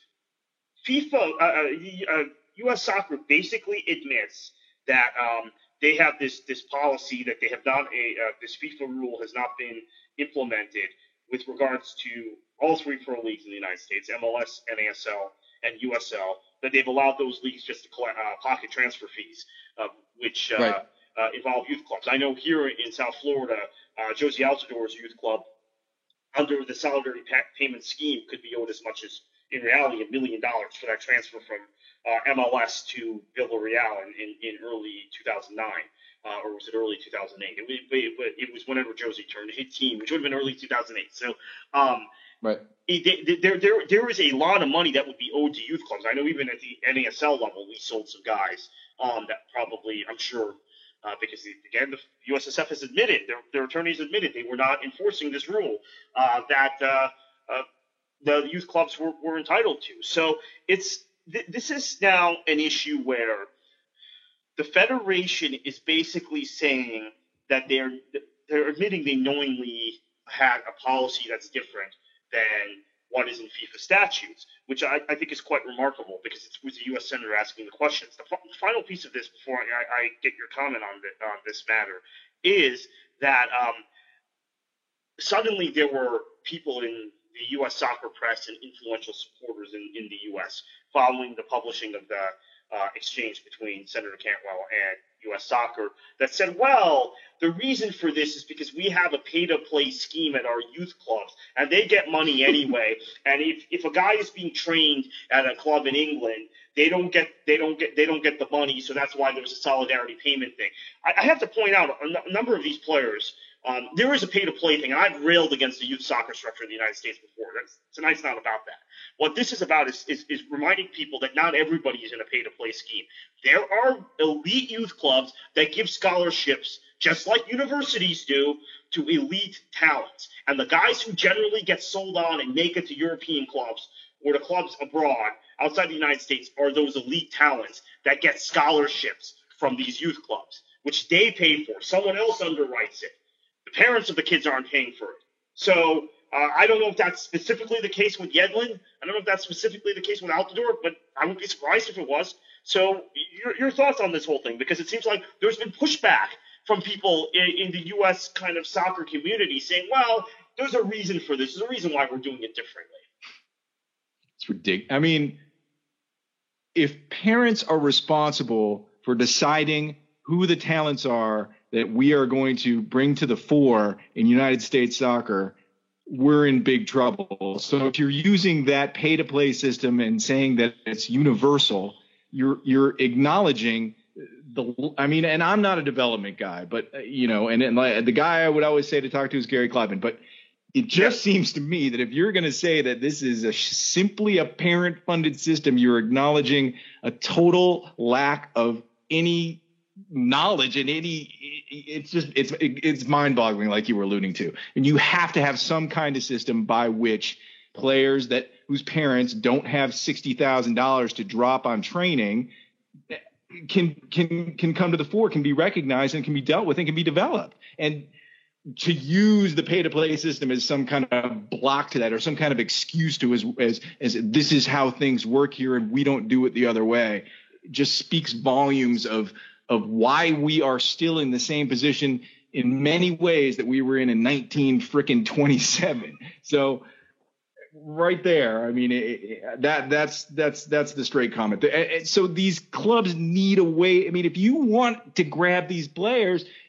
FIFA, uh, uh, U S Soccer basically admits that um, they have this this policy that they have not a uh, this FIFA rule has not been implemented with regards to all three pro leagues in the United States, M L S, N A S L, and U S L, that they've allowed those leagues just to collect uh, pocket transfer fees, uh, which uh, right. uh, involve youth clubs. I know here in South Florida, uh, Josie Altador's youth club, under the solidarity payment scheme, could be owed as much as, in reality, a million dollars for that transfer from uh, M L S to Villarreal in, in, in early two thousand nine. Uh, or was it early two thousand eight? It, it, it was whenever Josie turned eighteen, which would have been early two thousand eight. So, um, right. It, there, there, there is a lot of money that would be owed to youth clubs. I know even at the N A S L level, we sold some guys um, that probably, I'm sure, uh, because again, the U S S F has admitted, their, their attorneys admitted they were not enforcing this rule uh, that uh, uh, the youth clubs were, were entitled to. So it's th- this is now an issue where the federation is basically saying that they're they're admitting they knowingly had a policy that's different than what is in FIFA statutes, which I, I think is quite remarkable because it was a U S senator asking the questions. The, f- the final piece of this, before I, I get your comment on, the, on this matter, is that um, suddenly there were people in the U S soccer press and influential supporters in, in the U S following the publishing of the Uh, exchange between Senator Cantwell and U S Soccer that said, well, the reason for this is because we have a pay-to-play scheme at our youth clubs, and they get money anyway. And if, if a guy is being trained at a club in England, they don't get they don't get they don't get the money, so that's why there's a solidarity payment thing. I, I have to point out a, n- a number of these players. Um, there is a pay-to-play thing, and I've railed against the youth soccer structure in the United States before. That's, tonight's not about that. What this is about is, is, is reminding people that not everybody is in a pay-to-play scheme. There are elite youth clubs that give scholarships, just like universities do, to elite talents. And the guys who generally get sold on and make it to European clubs or to clubs abroad outside the United States are those elite talents that get scholarships from these youth clubs, which they pay for. Someone else underwrites it. The parents of the kids aren't paying for it. So uh, I don't know if that's specifically the case with Yedlin. I don't know if that's specifically the case with Altidore, but I wouldn't be surprised if it was. So your, your thoughts on this whole thing, because it seems like there's been pushback from people in, in the U S kind of soccer community saying, well, there's a reason for this. There's a reason why we're doing it differently. It's ridiculous. I mean, if parents are responsible for deciding who the talents are that we are going to bring to the fore in United States soccer, we're in big trouble. So if you're using that pay-to-play system and saying that it's universal, you're you're acknowledging the. I mean, and I'm not a development guy, but you know, and, and like, the guy I would always say to talk to is Gary Klubman. But it just yeah. seems to me that if you're going to say that this is a simply a parent-funded system, you're acknowledging a total lack of any knowledge and any it's just it's it's mind-boggling, like you were alluding to. And you have to have some kind of system by which players that whose parents don't have sixty thousand dollars to drop on training can can can come to the fore, can be recognized, and can be dealt with and can be developed. And to use the pay-to-play system as some kind of block to that, or some kind of excuse to as as as this is how things work here and we don't do it the other way, just speaks volumes of of why we are still in the same position in many ways that we were in in nineteen frickin' twenty-seven. So right there, I mean, it, it, that that's that's that's the straight comment. So these clubs need a way. I mean, if you want to grab these players,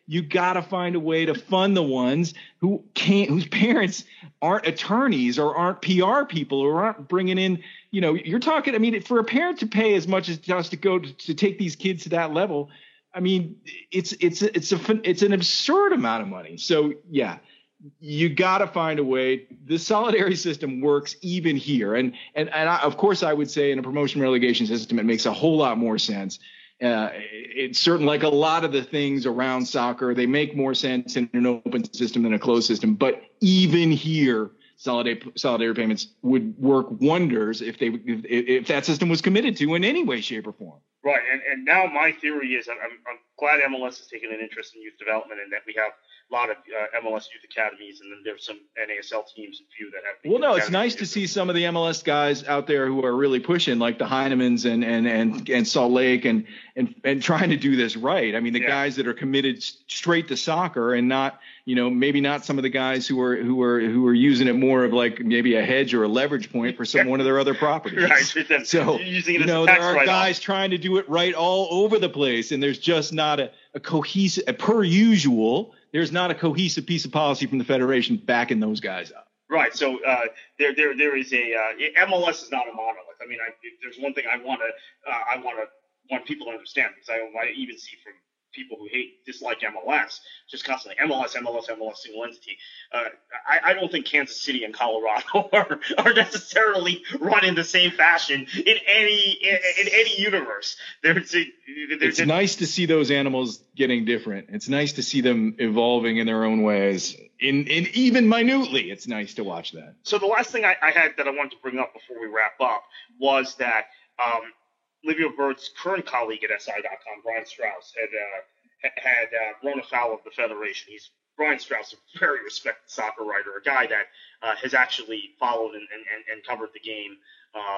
you got to find a way to fund the ones who can't, whose parents aren't attorneys or aren't P R people or aren't bringing in, you know, you're talking, I mean, for a parent to pay as much as just to go to, to take these kids to that level, I mean, it's, it's, it's a, it's an absurd amount of money. So yeah, you got to find a way. The solidarity system works even here. And, and, and I, of course I would say in a promotion relegation system, it makes a whole lot more sense. Uh, it's certain, like a lot of the things around soccer, they make more sense in an open system than a closed system. But even here, solidarity, solidarity payments would work wonders if they if, if that system was committed to in any way, shape, or form. Right, and and now my theory is I'm I'm glad M L S has taken an interest in youth development and that we have a lot of uh, M L S youth academies, and then there's some N A S L teams, a few that have. Well, no, it's nice to see some of the M L S guys out there who are really pushing, like the Heinemans and and and and Salt Lake, and and and trying to do this right. I mean, the yeah. guys that are committed straight to soccer and not, you know, maybe not some of the guys who are who are who are using it more of like maybe a hedge or a leverage point for some one of their other properties. Right. So using it you know, as a there are write-off. guys trying to do it right all over the place, and there's just not a, a cohesive, a, per usual. There's not a cohesive piece of policy from the federation backing those guys up. Right. So uh, there, there, there is a uh, M L S is not a monolith. I mean, I, if there's one thing I want to, uh, I want to want people to understand, because I, I even see from people who hate, dislike M L S, just constantly M L S, M L S, M L S, single entity. Uh, I, I don't think Kansas City and Colorado are, are necessarily run in the same fashion in any in, in any universe. There's a, there's it's a, nice to see those animals getting different. It's nice to see them evolving in their own ways. In, in even minutely, it's nice to watch that. So the last thing I, I had that I wanted to bring up before we wrap up was that um, Livio Bird's current colleague at S I dot com, Brian Strauss, had uh, had uh, run afoul of the federation. He's Brian Strauss, a very respected soccer writer, a guy that uh, has actually followed and, and, and covered the game uh,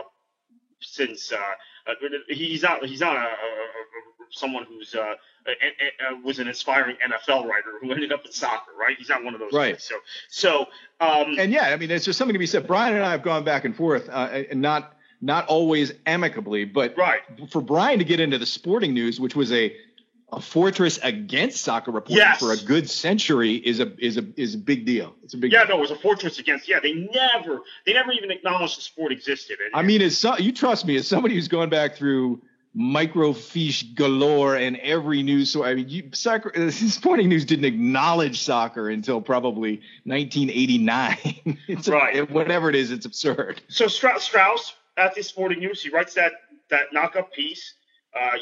since uh, uh, he's not he's not a, a, a, someone who's uh, a, a, a, was an inspiring N F L writer who ended up in soccer, right? He's not one of those right. guys. So so um, and yeah, I mean, there's just something to be said. Brian and I have gone back and forth, uh, and not. Not always amicably, but right. for Brian to get into the sporting news, which was a, a fortress against soccer reporting yes. for a good century, is a is a is a big deal. It's a big yeah, deal. no, it was a fortress against. Yeah, they never they never even acknowledged the sport existed. And, I mean, as so, you trust me, as somebody who's going back through microfiche galore and every news. So I mean, you, soccer, sporting news didn't acknowledge soccer until probably nineteen eighty-nine. It's right. A, whatever it is, it's absurd. So Strauss. Strauss at the Sporting News, he writes that that knock-up piece, uh,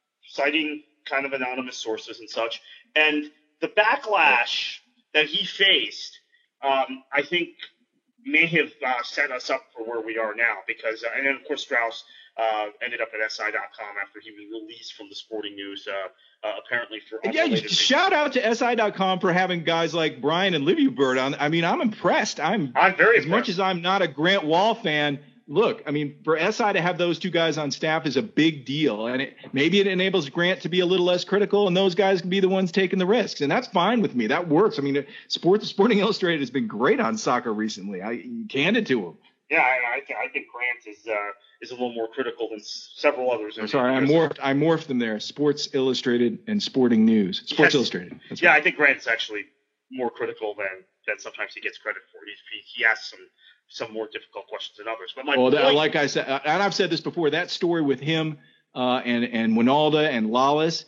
citing kind of anonymous sources and such, and the backlash that he faced, um, I think, may have uh, set us up for where we are now. Because, uh, and then of course Strauss uh, ended up at S I dot com after he was released from the Sporting News, uh, uh, apparently for. Yeah, shout out to S I dot com for having guys like Brian and Livio Bird on. I mean, I'm impressed. I'm, I'm very as impressed. much as I'm not a Grant Wall fan. Look, I mean, for S I to have those two guys on staff is a big deal, and it, maybe it enables Grant to be a little less critical, and those guys can be the ones taking the risks, and that's fine with me. That works. I mean, Sport, Sporting Illustrated has been great on soccer recently. I you canned it to them. Yeah, I, I, think, I think Grant is uh, is a little more critical than s- several others. I'm sorry, I morphed I morphed them there. Sports Illustrated and Sporting News. Sports yes. Illustrated. That's yeah, right. I think Grant's actually more critical than than sometimes he gets credit for. He he has some. some more difficult questions than others. But my well, point, that, like I said, and I've said this before, that story with him uh, and and Winalda and Lawless,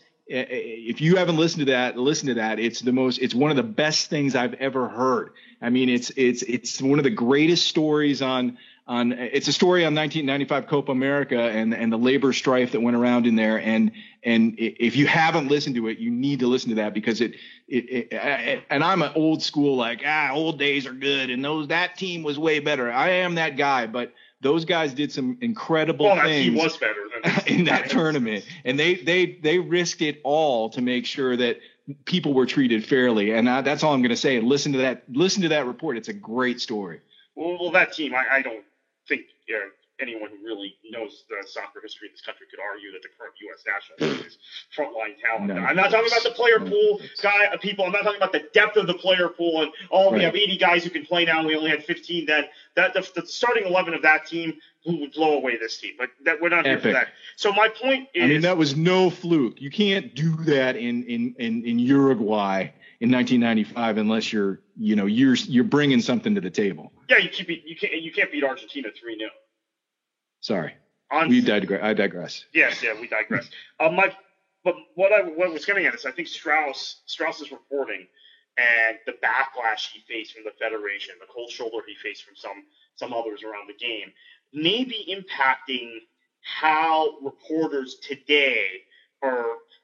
if you haven't listened to that, listen to that. It's the most, it's one of the best things I've ever heard. I mean, it's it's it's one of the greatest stories on on. It's a story on nineteen ninety-five Copa America and and the labor strife that went around in there. And and if you haven't listened to it, you need to listen to that because it it, it and I'm an old school like ah old days are good and those that team was way better. I am that guy, but those guys did some incredible well, things. He was better than in that tournament, and they they they risked it all to make sure that people were treated fairly. And I, that's all I'm going to say. Listen to that. Listen to that report. It's a great story. Well, well that team, I, I don't think uh, anyone who really knows the soccer history of this country could argue that the current U S national team is frontline talent. No, I'm not talking about the player no, pool guy uh, people. I'm not talking about the depth of the player pool and oh, right. we have eighty guys who can play now. And we only had fifteen then. That the, the starting eleven of that team who would blow away this team. But that we're not here Epic. for that. So my point is, I mean, that was no fluke. You can't do that in in in, in Uruguay in nineteen ninety-five unless you're you know you're you're bringing something to the table. Yeah, you keep you can't you can't beat Argentina three nil. Sorry, On, we digress. I digress. Yes, yeah, we digress. um, my but what I what I was getting at is I think Strauss Strauss's reporting and the backlash he faced from the federation, the cold shoulder he faced from some some others around the game, may be impacting how reporters today are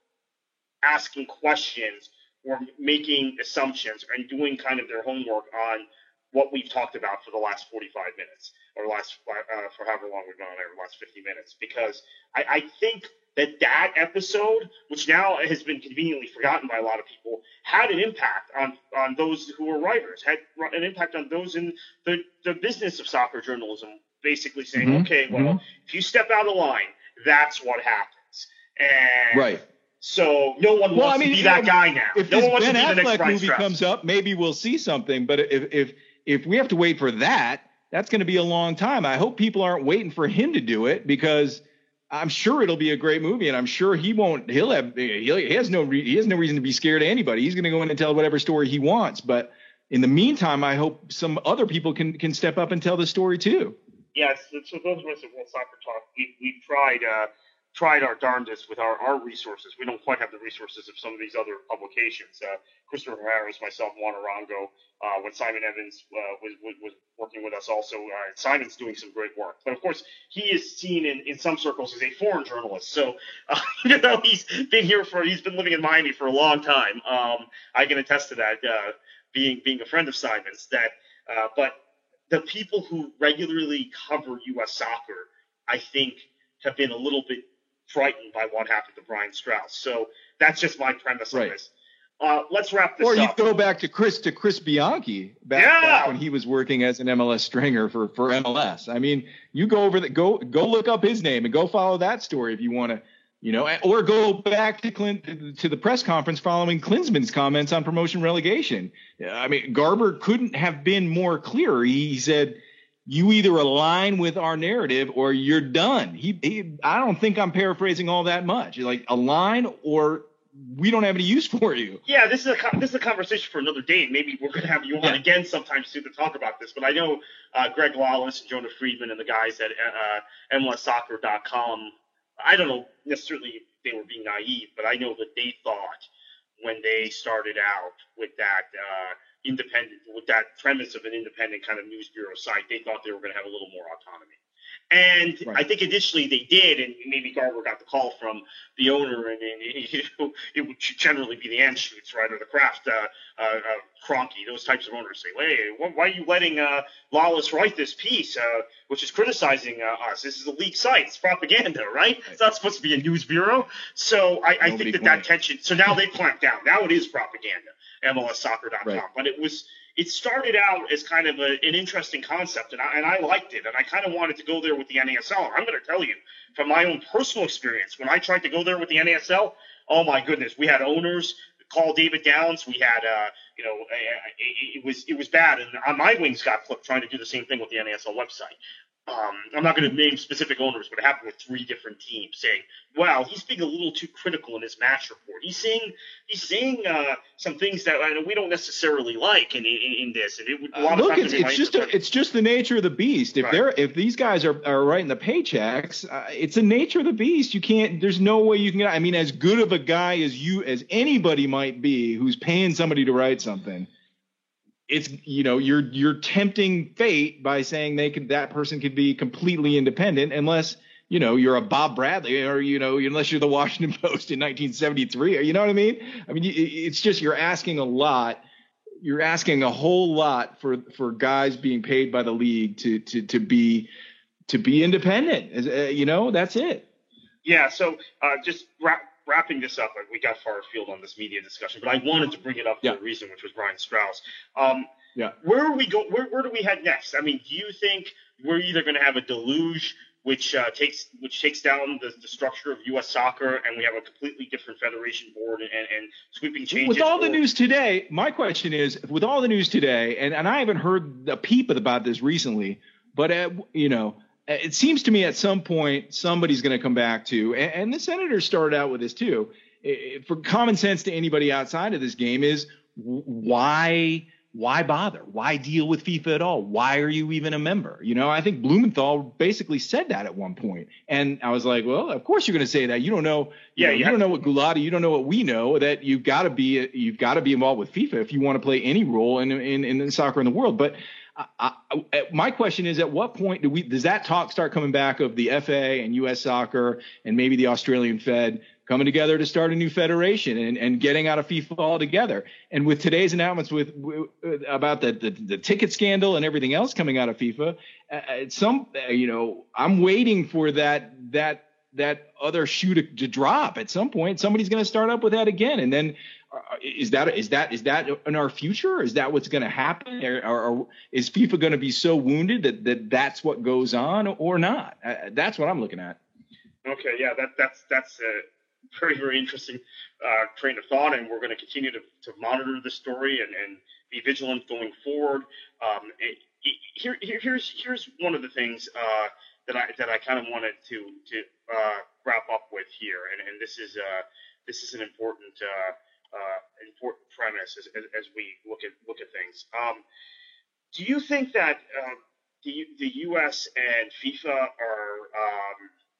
asking questions or making assumptions and doing kind of their homework on what we've talked about for the last forty-five minutes or last uh, for however long we've been on there, the last fifty minutes, because I, I think that that episode, which now has been conveniently forgotten by a lot of people, had an impact on, on those who were writers, had an impact on those in the, the business of soccer journalism, basically saying, Mm-hmm. okay, well, Mm-hmm. if you step out of line, that's what happens. And Right. so no one Well, wants I mean, to be that if- guy now. If No this one wants Ben to be the next Affleck Brian movie Strauss. comes up, maybe we'll see something. But if if if we have to wait for that, that's going to be a long time. I hope people aren't waiting for him to do it, because I'm sure it'll be a great movie, and I'm sure he won't. He'll have. He'll, he has no. Re, he has no reason to be scared of anybody. He's going to go in and tell whatever story he wants. But in the meantime, I hope some other people can can step up and tell the story too. Yes, so those of us at World Soccer Talk, we, we've tried uh, tried our darndest with our, our resources. We don't quite have the resources of some of these other publications. Uh, Christopher Harris, myself, Juan Arango, uh, when Simon Evans uh, was, was was working with us also. Uh, Simon's doing some great work. But, of course, he is seen in, in some circles as a foreign journalist. So, uh, you know, he's been here for – he's been living in Miami for a long time. Um, I can attest to that, uh, being being a friend of Simon's. That, uh, but the people who regularly cover U S soccer, I think, have been a little bit frightened by what happened to Brian Strauss. So that's just my premise Right. on this. Uh, let's wrap this Or you up. go back to Chris to Chris Bianchi back, Yeah. back when he was working as an M L S stringer for, for M L S. I mean, you go over the go go look up his name and go follow that story if you want to, you know, or go back to Clint to the press conference following Klinsmann's comments on promotion relegation. I mean, Garber couldn't have been more clear. He said, you either align with our narrative or you're done. He, he I don't think I'm paraphrasing all that much. Like, align or we don't have any use for you. Yeah, this is a co- this is a conversation for another day. Maybe we're going to have you on Yeah. again sometime soon to talk about this. But I know uh, Greg Lawless and Jonah Friedman and the guys at uh, M L S soccer dot com, I don't know necessarily if they were being naive, but I know that they thought when they started out with that uh, independent, with that premise of an independent kind of news bureau site, they thought they were going to have a little more autonomy. And Right. I think initially they did, and maybe Garber got the call from the owner, and, and you know, it would generally be the Anschutz, right, or the Kraft, uh, uh, uh, Kroenke, those types of owners say, "Hey, why are you letting uh, Lawless write this piece, uh, which is criticizing uh, us? This is a leak site. It's propaganda, right? It's not supposed to be a news bureau." So I, I think that that tension. So now they clamped down. Now it is propaganda. M L S soccer dot com, Right. but it was. It started out as kind of a, an interesting concept, and I, and I liked it, and I kind of wanted to go there with the N A S L. I'm going to tell you, from my own personal experience, when I tried to go there with the N A S L, oh my goodness, we had owners call David Downs. We had, uh, you know, it, it was it was bad, and on my wings got flipped trying to do the same thing with the N A S L website. Um, I'm not going to name specific owners, but it happened with three different teams saying, "Wow, he's being a little too critical in his match report. He's saying he's saying uh, some things that I know we don't necessarily like in in, in this." And it would a lot Uh, look, of times it's, it might it's just a, it's just the nature of the beast. If Right. they're if these guys are, are writing the paychecks, uh, it's the nature of the beast. You can't. There's no way you can. I mean, as good of a guy as you as anybody might be, who's paying somebody to write something, it's you know you're you're tempting fate by saying they could that person could be completely independent unless you know you're a Bob Bradley or you know unless you're the Washington Post in nineteen seventy-three or you know what I mean. I mean it's just you're asking a lot. You're asking a whole lot for for guys being paid by the league to to to be to be independent. Uh, you know that's it. Yeah. So uh, just wrap, wrapping this up, we got far afield on this media discussion, but I wanted to bring it up for Yeah. a reason, which was Brian Strauss. Um, Yeah. Where are we go? Where, where do we head next? I mean, do you think we're either going to have a deluge, which uh, takes which takes down the, the structure of U S soccer, and we have a completely different federation board and, and sweeping changes? With all the or- news today, my question is, with all the news today, and, and I haven't heard a peep about this recently, but uh, you know, it seems to me at some point somebody's going to come back to, and, and the Senators started out with this too. It, for common sense to anybody outside of this game is why why bother? Why deal with FIFA at all? Why are you even a member? You know, I think Blumenthal basically said that at one point. And I was like, well, of course you're going to say that. You don't know. You yeah, know, you don't know what Gulati, you don't know what we know, that you've got to be you've got to be involved with FIFA if you want to play any role in in, in soccer in the world. But I, I, my question is, at what point do we does that talk start coming back of the F A and U S Soccer and maybe the Australian Fed coming together to start a new federation and, and getting out of FIFA altogether? And with today's announcements with, with about the, the the ticket scandal and everything else coming out of FIFA, uh, some uh, you know I'm waiting for that that that other shoe to, to drop at some point. Somebody's going to start up with that again, and then. Uh, is that is that is that in our future? Is that what's going to happen? Or, or, or is FIFA going to be so wounded that, that that's what goes on or not? Uh, that's what I'm looking at. Okay, yeah, that that's that's a very very interesting uh, train of thought, and we're going to continue to, to monitor the story and, and be vigilant going forward. Um, it, it, here, here here's here's one of the things uh, that I that I kind of wanted to to uh, wrap up with here, and, and this is uh, this is an important. Uh, Uh, important premise as, as, as we look at look at things. Um, do you think that uh, the the U S and FIFA are um,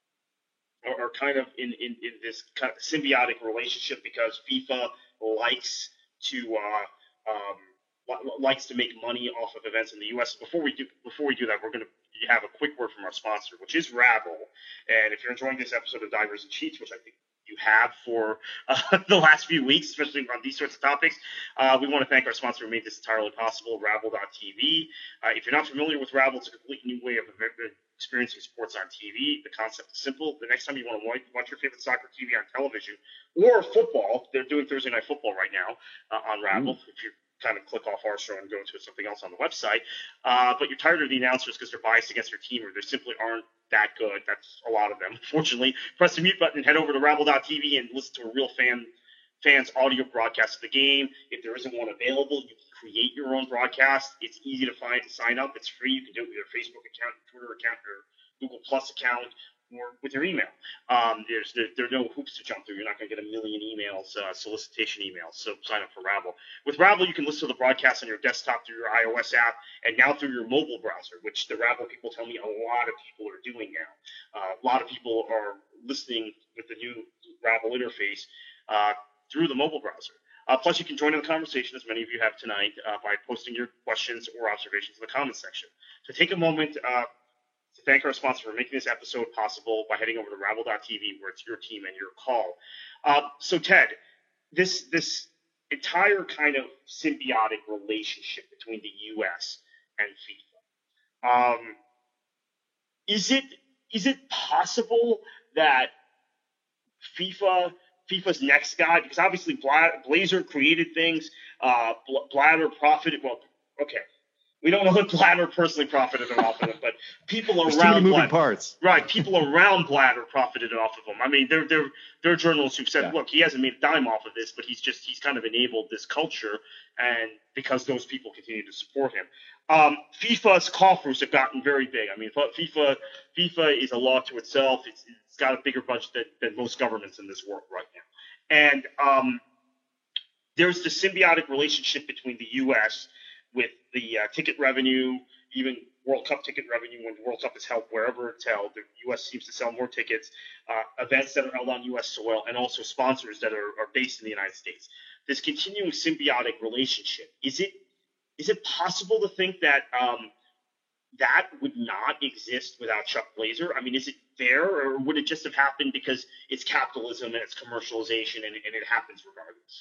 are, are kind of in, in, in this kind of symbiotic relationship because FIFA likes to uh, um, likes to make money off of events in the U S? Before we do before we do that, we're going to have a quick word from our sponsor, which is Rabble. And if you're enjoying this episode of Divers and Cheats, which I think you have for uh, the last few weeks, especially on these sorts of topics, uh, we want to thank our sponsor who made this entirely possible, Rabble dot T V. Uh, if you're not familiar with Rabble, it's a completely new way of experiencing sports on T V. The concept is simple. The next time you want to watch your favorite soccer T V on television or football, they're doing Thursday Night Football right now uh, on Rabble. Mm. If you kind of click off our show and go to something else on the website, uh, but you're tired of the announcers because they're biased against their team or they simply aren't that good. That's a lot of them, unfortunately. Press the mute button and head over to Rabble dot T V and listen to a real fan fans audio broadcast of the game. If there isn't one available, you can create your own broadcast. It's easy to find to sign up. It's free. You can do it with your Facebook account, Twitter account, or Google Plus account, or with your email. Um, there's there, there are no hoops to jump through. You're not going to get a million emails, uh, solicitation emails. So sign up for Rabble. With Rabble, you can listen to the broadcast on your desktop through your iOS app and now through your mobile browser, which the Rabble people tell me a lot of people are doing now. Uh, a lot of people are listening with the new Rabble interface uh, through the mobile browser. Uh, plus, you can join in the conversation, as many of you have tonight, uh, by posting your questions or observations in the comments section. So take a moment uh, to thank our sponsor for making this episode possible by heading over to Rabble dot T V, where it's your team and your call. Uh, so, Ted, this this entire kind of symbiotic relationship between the U S and FIFA, um, is it is it possible that FIFA FIFA's next guy, because obviously Blazer created things, uh, Blatter profited. Well, okay. We don't know if Blatter personally profited off of it, but people There's around too many moving Blatter, parts. Right, people around Blatter profited off of him. I mean, there there there are journalists who've said, yeah. look, he hasn't made a dime off of this, but he's just he's kind of enabled this culture, and because those people continue to support him. Um, FIFA's coffers have gotten very big. I mean, FIFA FIFA is a law to itself. It's, it's got a bigger budget than, than most governments in this world right now, and um, there's the symbiotic relationship between the U S with the uh, ticket revenue, even World Cup ticket revenue when the World Cup is held wherever it's held. The U S seems to sell more tickets, uh, events that are held on U S soil, and also sponsors that are, are based in the United States. This continuing symbiotic relationship, is it is it possible to think that um, that would not exist without Chuck Blazer? I mean, is it fair, or would it just have happened because it's capitalism and it's commercialization and, and it happens regardless?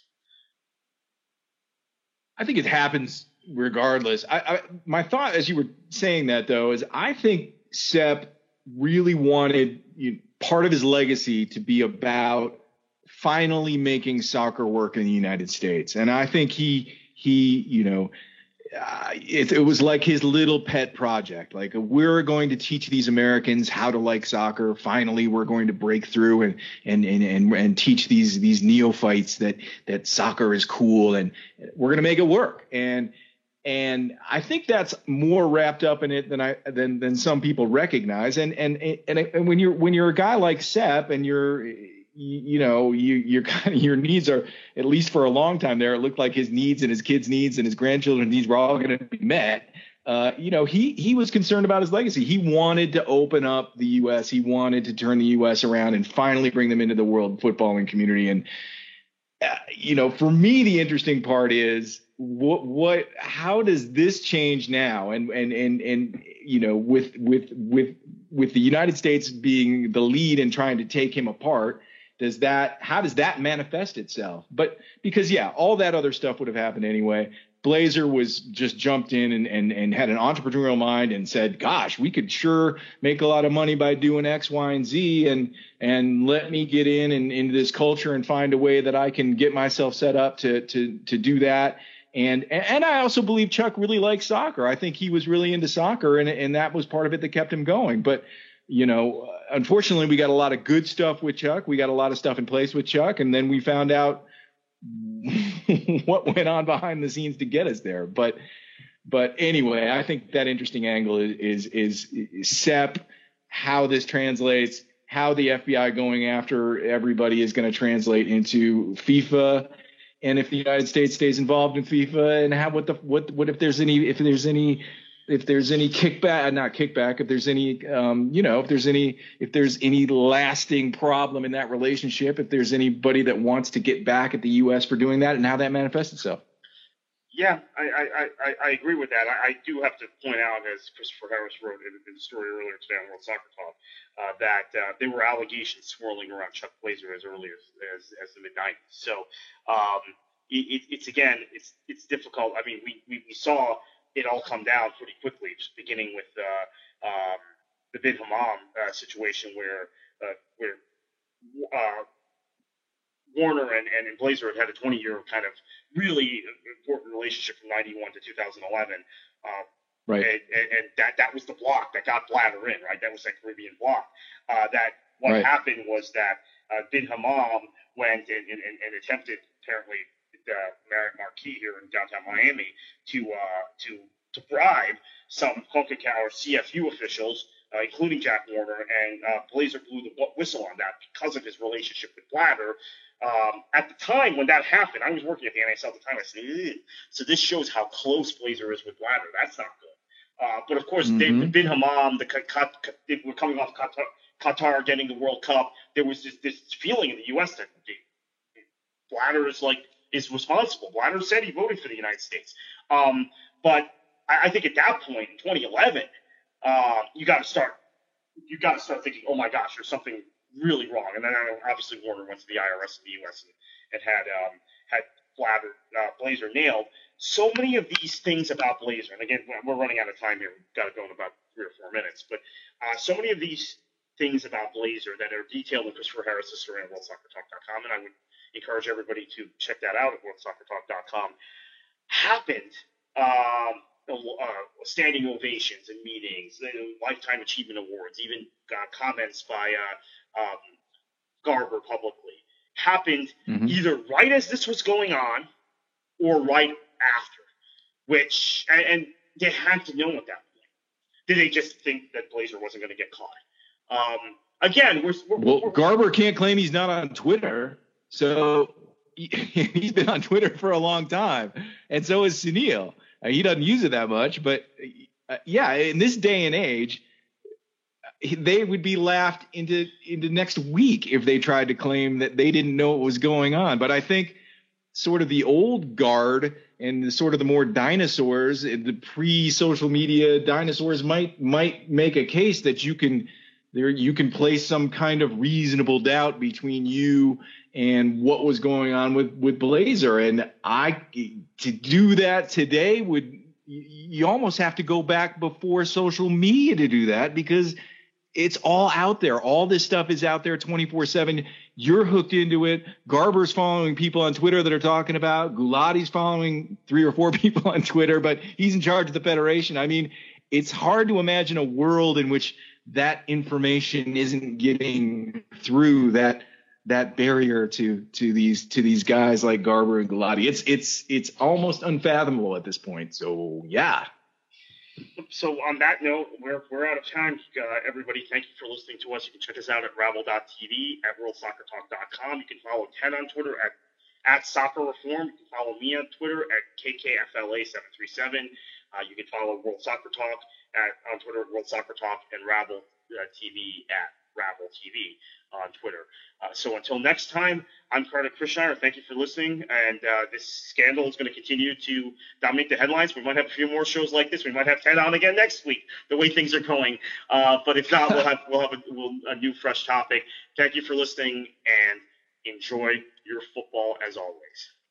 I think it happens regardless. I, I, my thought as you were saying that, though, is I think Sepp really wanted you know, part of his legacy to be about finally making soccer work in the United States. And I think he, he you know, uh, it, it was like his little pet project. Like, we're going to teach these Americans how to like soccer. Finally, we're going to break through and and and and, and teach these these neophytes that that soccer is cool, and we're going to make it work. And And I think that's more wrapped up in it than I than than some people recognize. And and and, and when you're when you're a guy like Sepp and you're you, you know you you're kind of your needs are, at least for a long time there, it looked like his needs and his kids' needs and his grandchildren's needs were all going to be met. Uh, you know, he he was concerned about his legacy. He wanted to open up the U S. He wanted to turn the U S around and finally bring them into the world footballing community. And uh, you know, for me, the interesting part is what what how does this change now? And and and and you know, with with with with the United States being the lead and trying to take him apart, does that how does that manifest itself? But because yeah, all that other stuff would have happened anyway. Blazer was just jumped in and, and, and had an entrepreneurial mind and said, gosh, we could sure make a lot of money by doing X, Y, and Z, and and let me get in and into this culture and find a way that I can get myself set up to to to do that. And and I also believe Chuck really likes soccer. I think he was really into soccer, and and that was part of it that kept him going. But you know, unfortunately, we got a lot of good stuff with Chuck. We got a lot of stuff in place with Chuck, and then we found out what went on behind the scenes to get us there. But but anyway, I think that interesting angle is is, is Sepp, how this translates, how the F B I going after everybody is going to translate into FIFA, and if the United States stays involved in FIFA, and how what the what what if there's any if there's any if there's any kickback, not kickback, if there's any, um, you know, if there's any, if there's any lasting problem in that relationship, if there's anybody that wants to get back at the U S for doing that, and how that manifests itself. Yeah, I, I, I, I agree with that. I, I do have to point out, as Christopher Harris wrote in, in the story earlier today on World Soccer Talk, uh, that uh, there were allegations swirling around Chuck Blazer as early as, as, as the mid nineties. So um, it, it's, again, it's it's difficult. I mean, we, we, we saw it all come down pretty quickly, just beginning with uh, um, the Bin Hammam uh, situation where uh, where uh, Warner and, and Blazer had had a twenty-year kind of really important relationship from ninety-one to two thousand eleven. Uh, right. And, and, and that, that was the block that got Blatter in, right? That was that Caribbean block. Uh, that what right. happened was that uh, Bin Hammam went and, and, and attempted, apparently, the Marriott Marquis here in downtown Miami to uh, to to bribe some CONCACAF or C F U officials, uh, including Jack Warner, and uh, Blazer blew the whistle on that because of his relationship with Blatter. Um, at the time when that happened, I was working at the N A S L at the time. I said, Ugh. So this shows how close Blazer is with Blatter. That's not good. Uh, but of course, mm-hmm. they, Bin Hammam, the they were coming off Qatar, Qatar getting the World Cup. There was this, this feeling in the U S that Blatter is like. is responsible. Blatter said he voted for the United States. Um, but I, I think at that point in twenty eleven, uh, you got to start, you got to start thinking, oh my gosh, there's something really wrong. And then obviously Warner went to the I R S in the U S and, and had, um, had Blatter, uh, Blazer nailed. So many of these things about Blazer, and again, we're running out of time here. We've got to go in about three or four minutes, but uh, so many of these things about Blazer that are detailed in Christopher Harris's story on world soccer talk dot com, and I would encourage everybody to check that out at world soccer talk dot com, happened um, uh, standing ovations and meetings, uh, lifetime achievement awards, even uh, comments by uh, um, Garber publicly, happened mm-hmm. either right as this was going on or right after, which, and, and they had to know at that point. Did they just think that Blazer wasn't going to get caught? Um, again, we're, we're well. We're, Garber can't claim he's not on Twitter, so he, he's been on Twitter for a long time, and so is Sunil. Uh, he doesn't use it that much, but uh, yeah, in this day and age, they would be laughed into into next week if they tried to claim that they didn't know what was going on. But I think sort of the old guard and the sort of the more dinosaurs, the pre-social media dinosaurs, might might make a case that you can there you can place some kind of reasonable doubt between you and what was going on with with Blazer. And I to do that today would you almost have to go back before social media to do that, because it's all out there. All this stuff is out there twenty-four seven. You're hooked into it. Garber's following people on Twitter that are talking about. Gulati's following three or four people on Twitter, but he's in charge of the federation. I mean, it's hard to imagine a world in which that information isn't getting through, that that barrier to to these to these guys like Garber and Galati. It's it's it's almost unfathomable at this point. So yeah. So on that note, we're we're out of time. Uh, everybody, thank you for listening to us. You can check us out at Rabble dot T V, at World Soccer Talk dot com. You can follow Ken on Twitter at at Soccer Reform. You can follow me on Twitter at K K F L A seven three seven. Uh, you can follow World Soccer Talk at on Twitter at World Soccer Talk and Rabble uh, T V at Rabble T V on Twitter. Uh, so until next time, I'm Carter Krishnire. Thank you for listening. And uh, this scandal is going to continue to dominate the headlines. We might have a few more shows like this. We might have Ted on again next week, the way things are going. Uh, but if not, we'll have we'll have a, we'll, a new fresh topic. Thank you for listening and enjoy your football as always.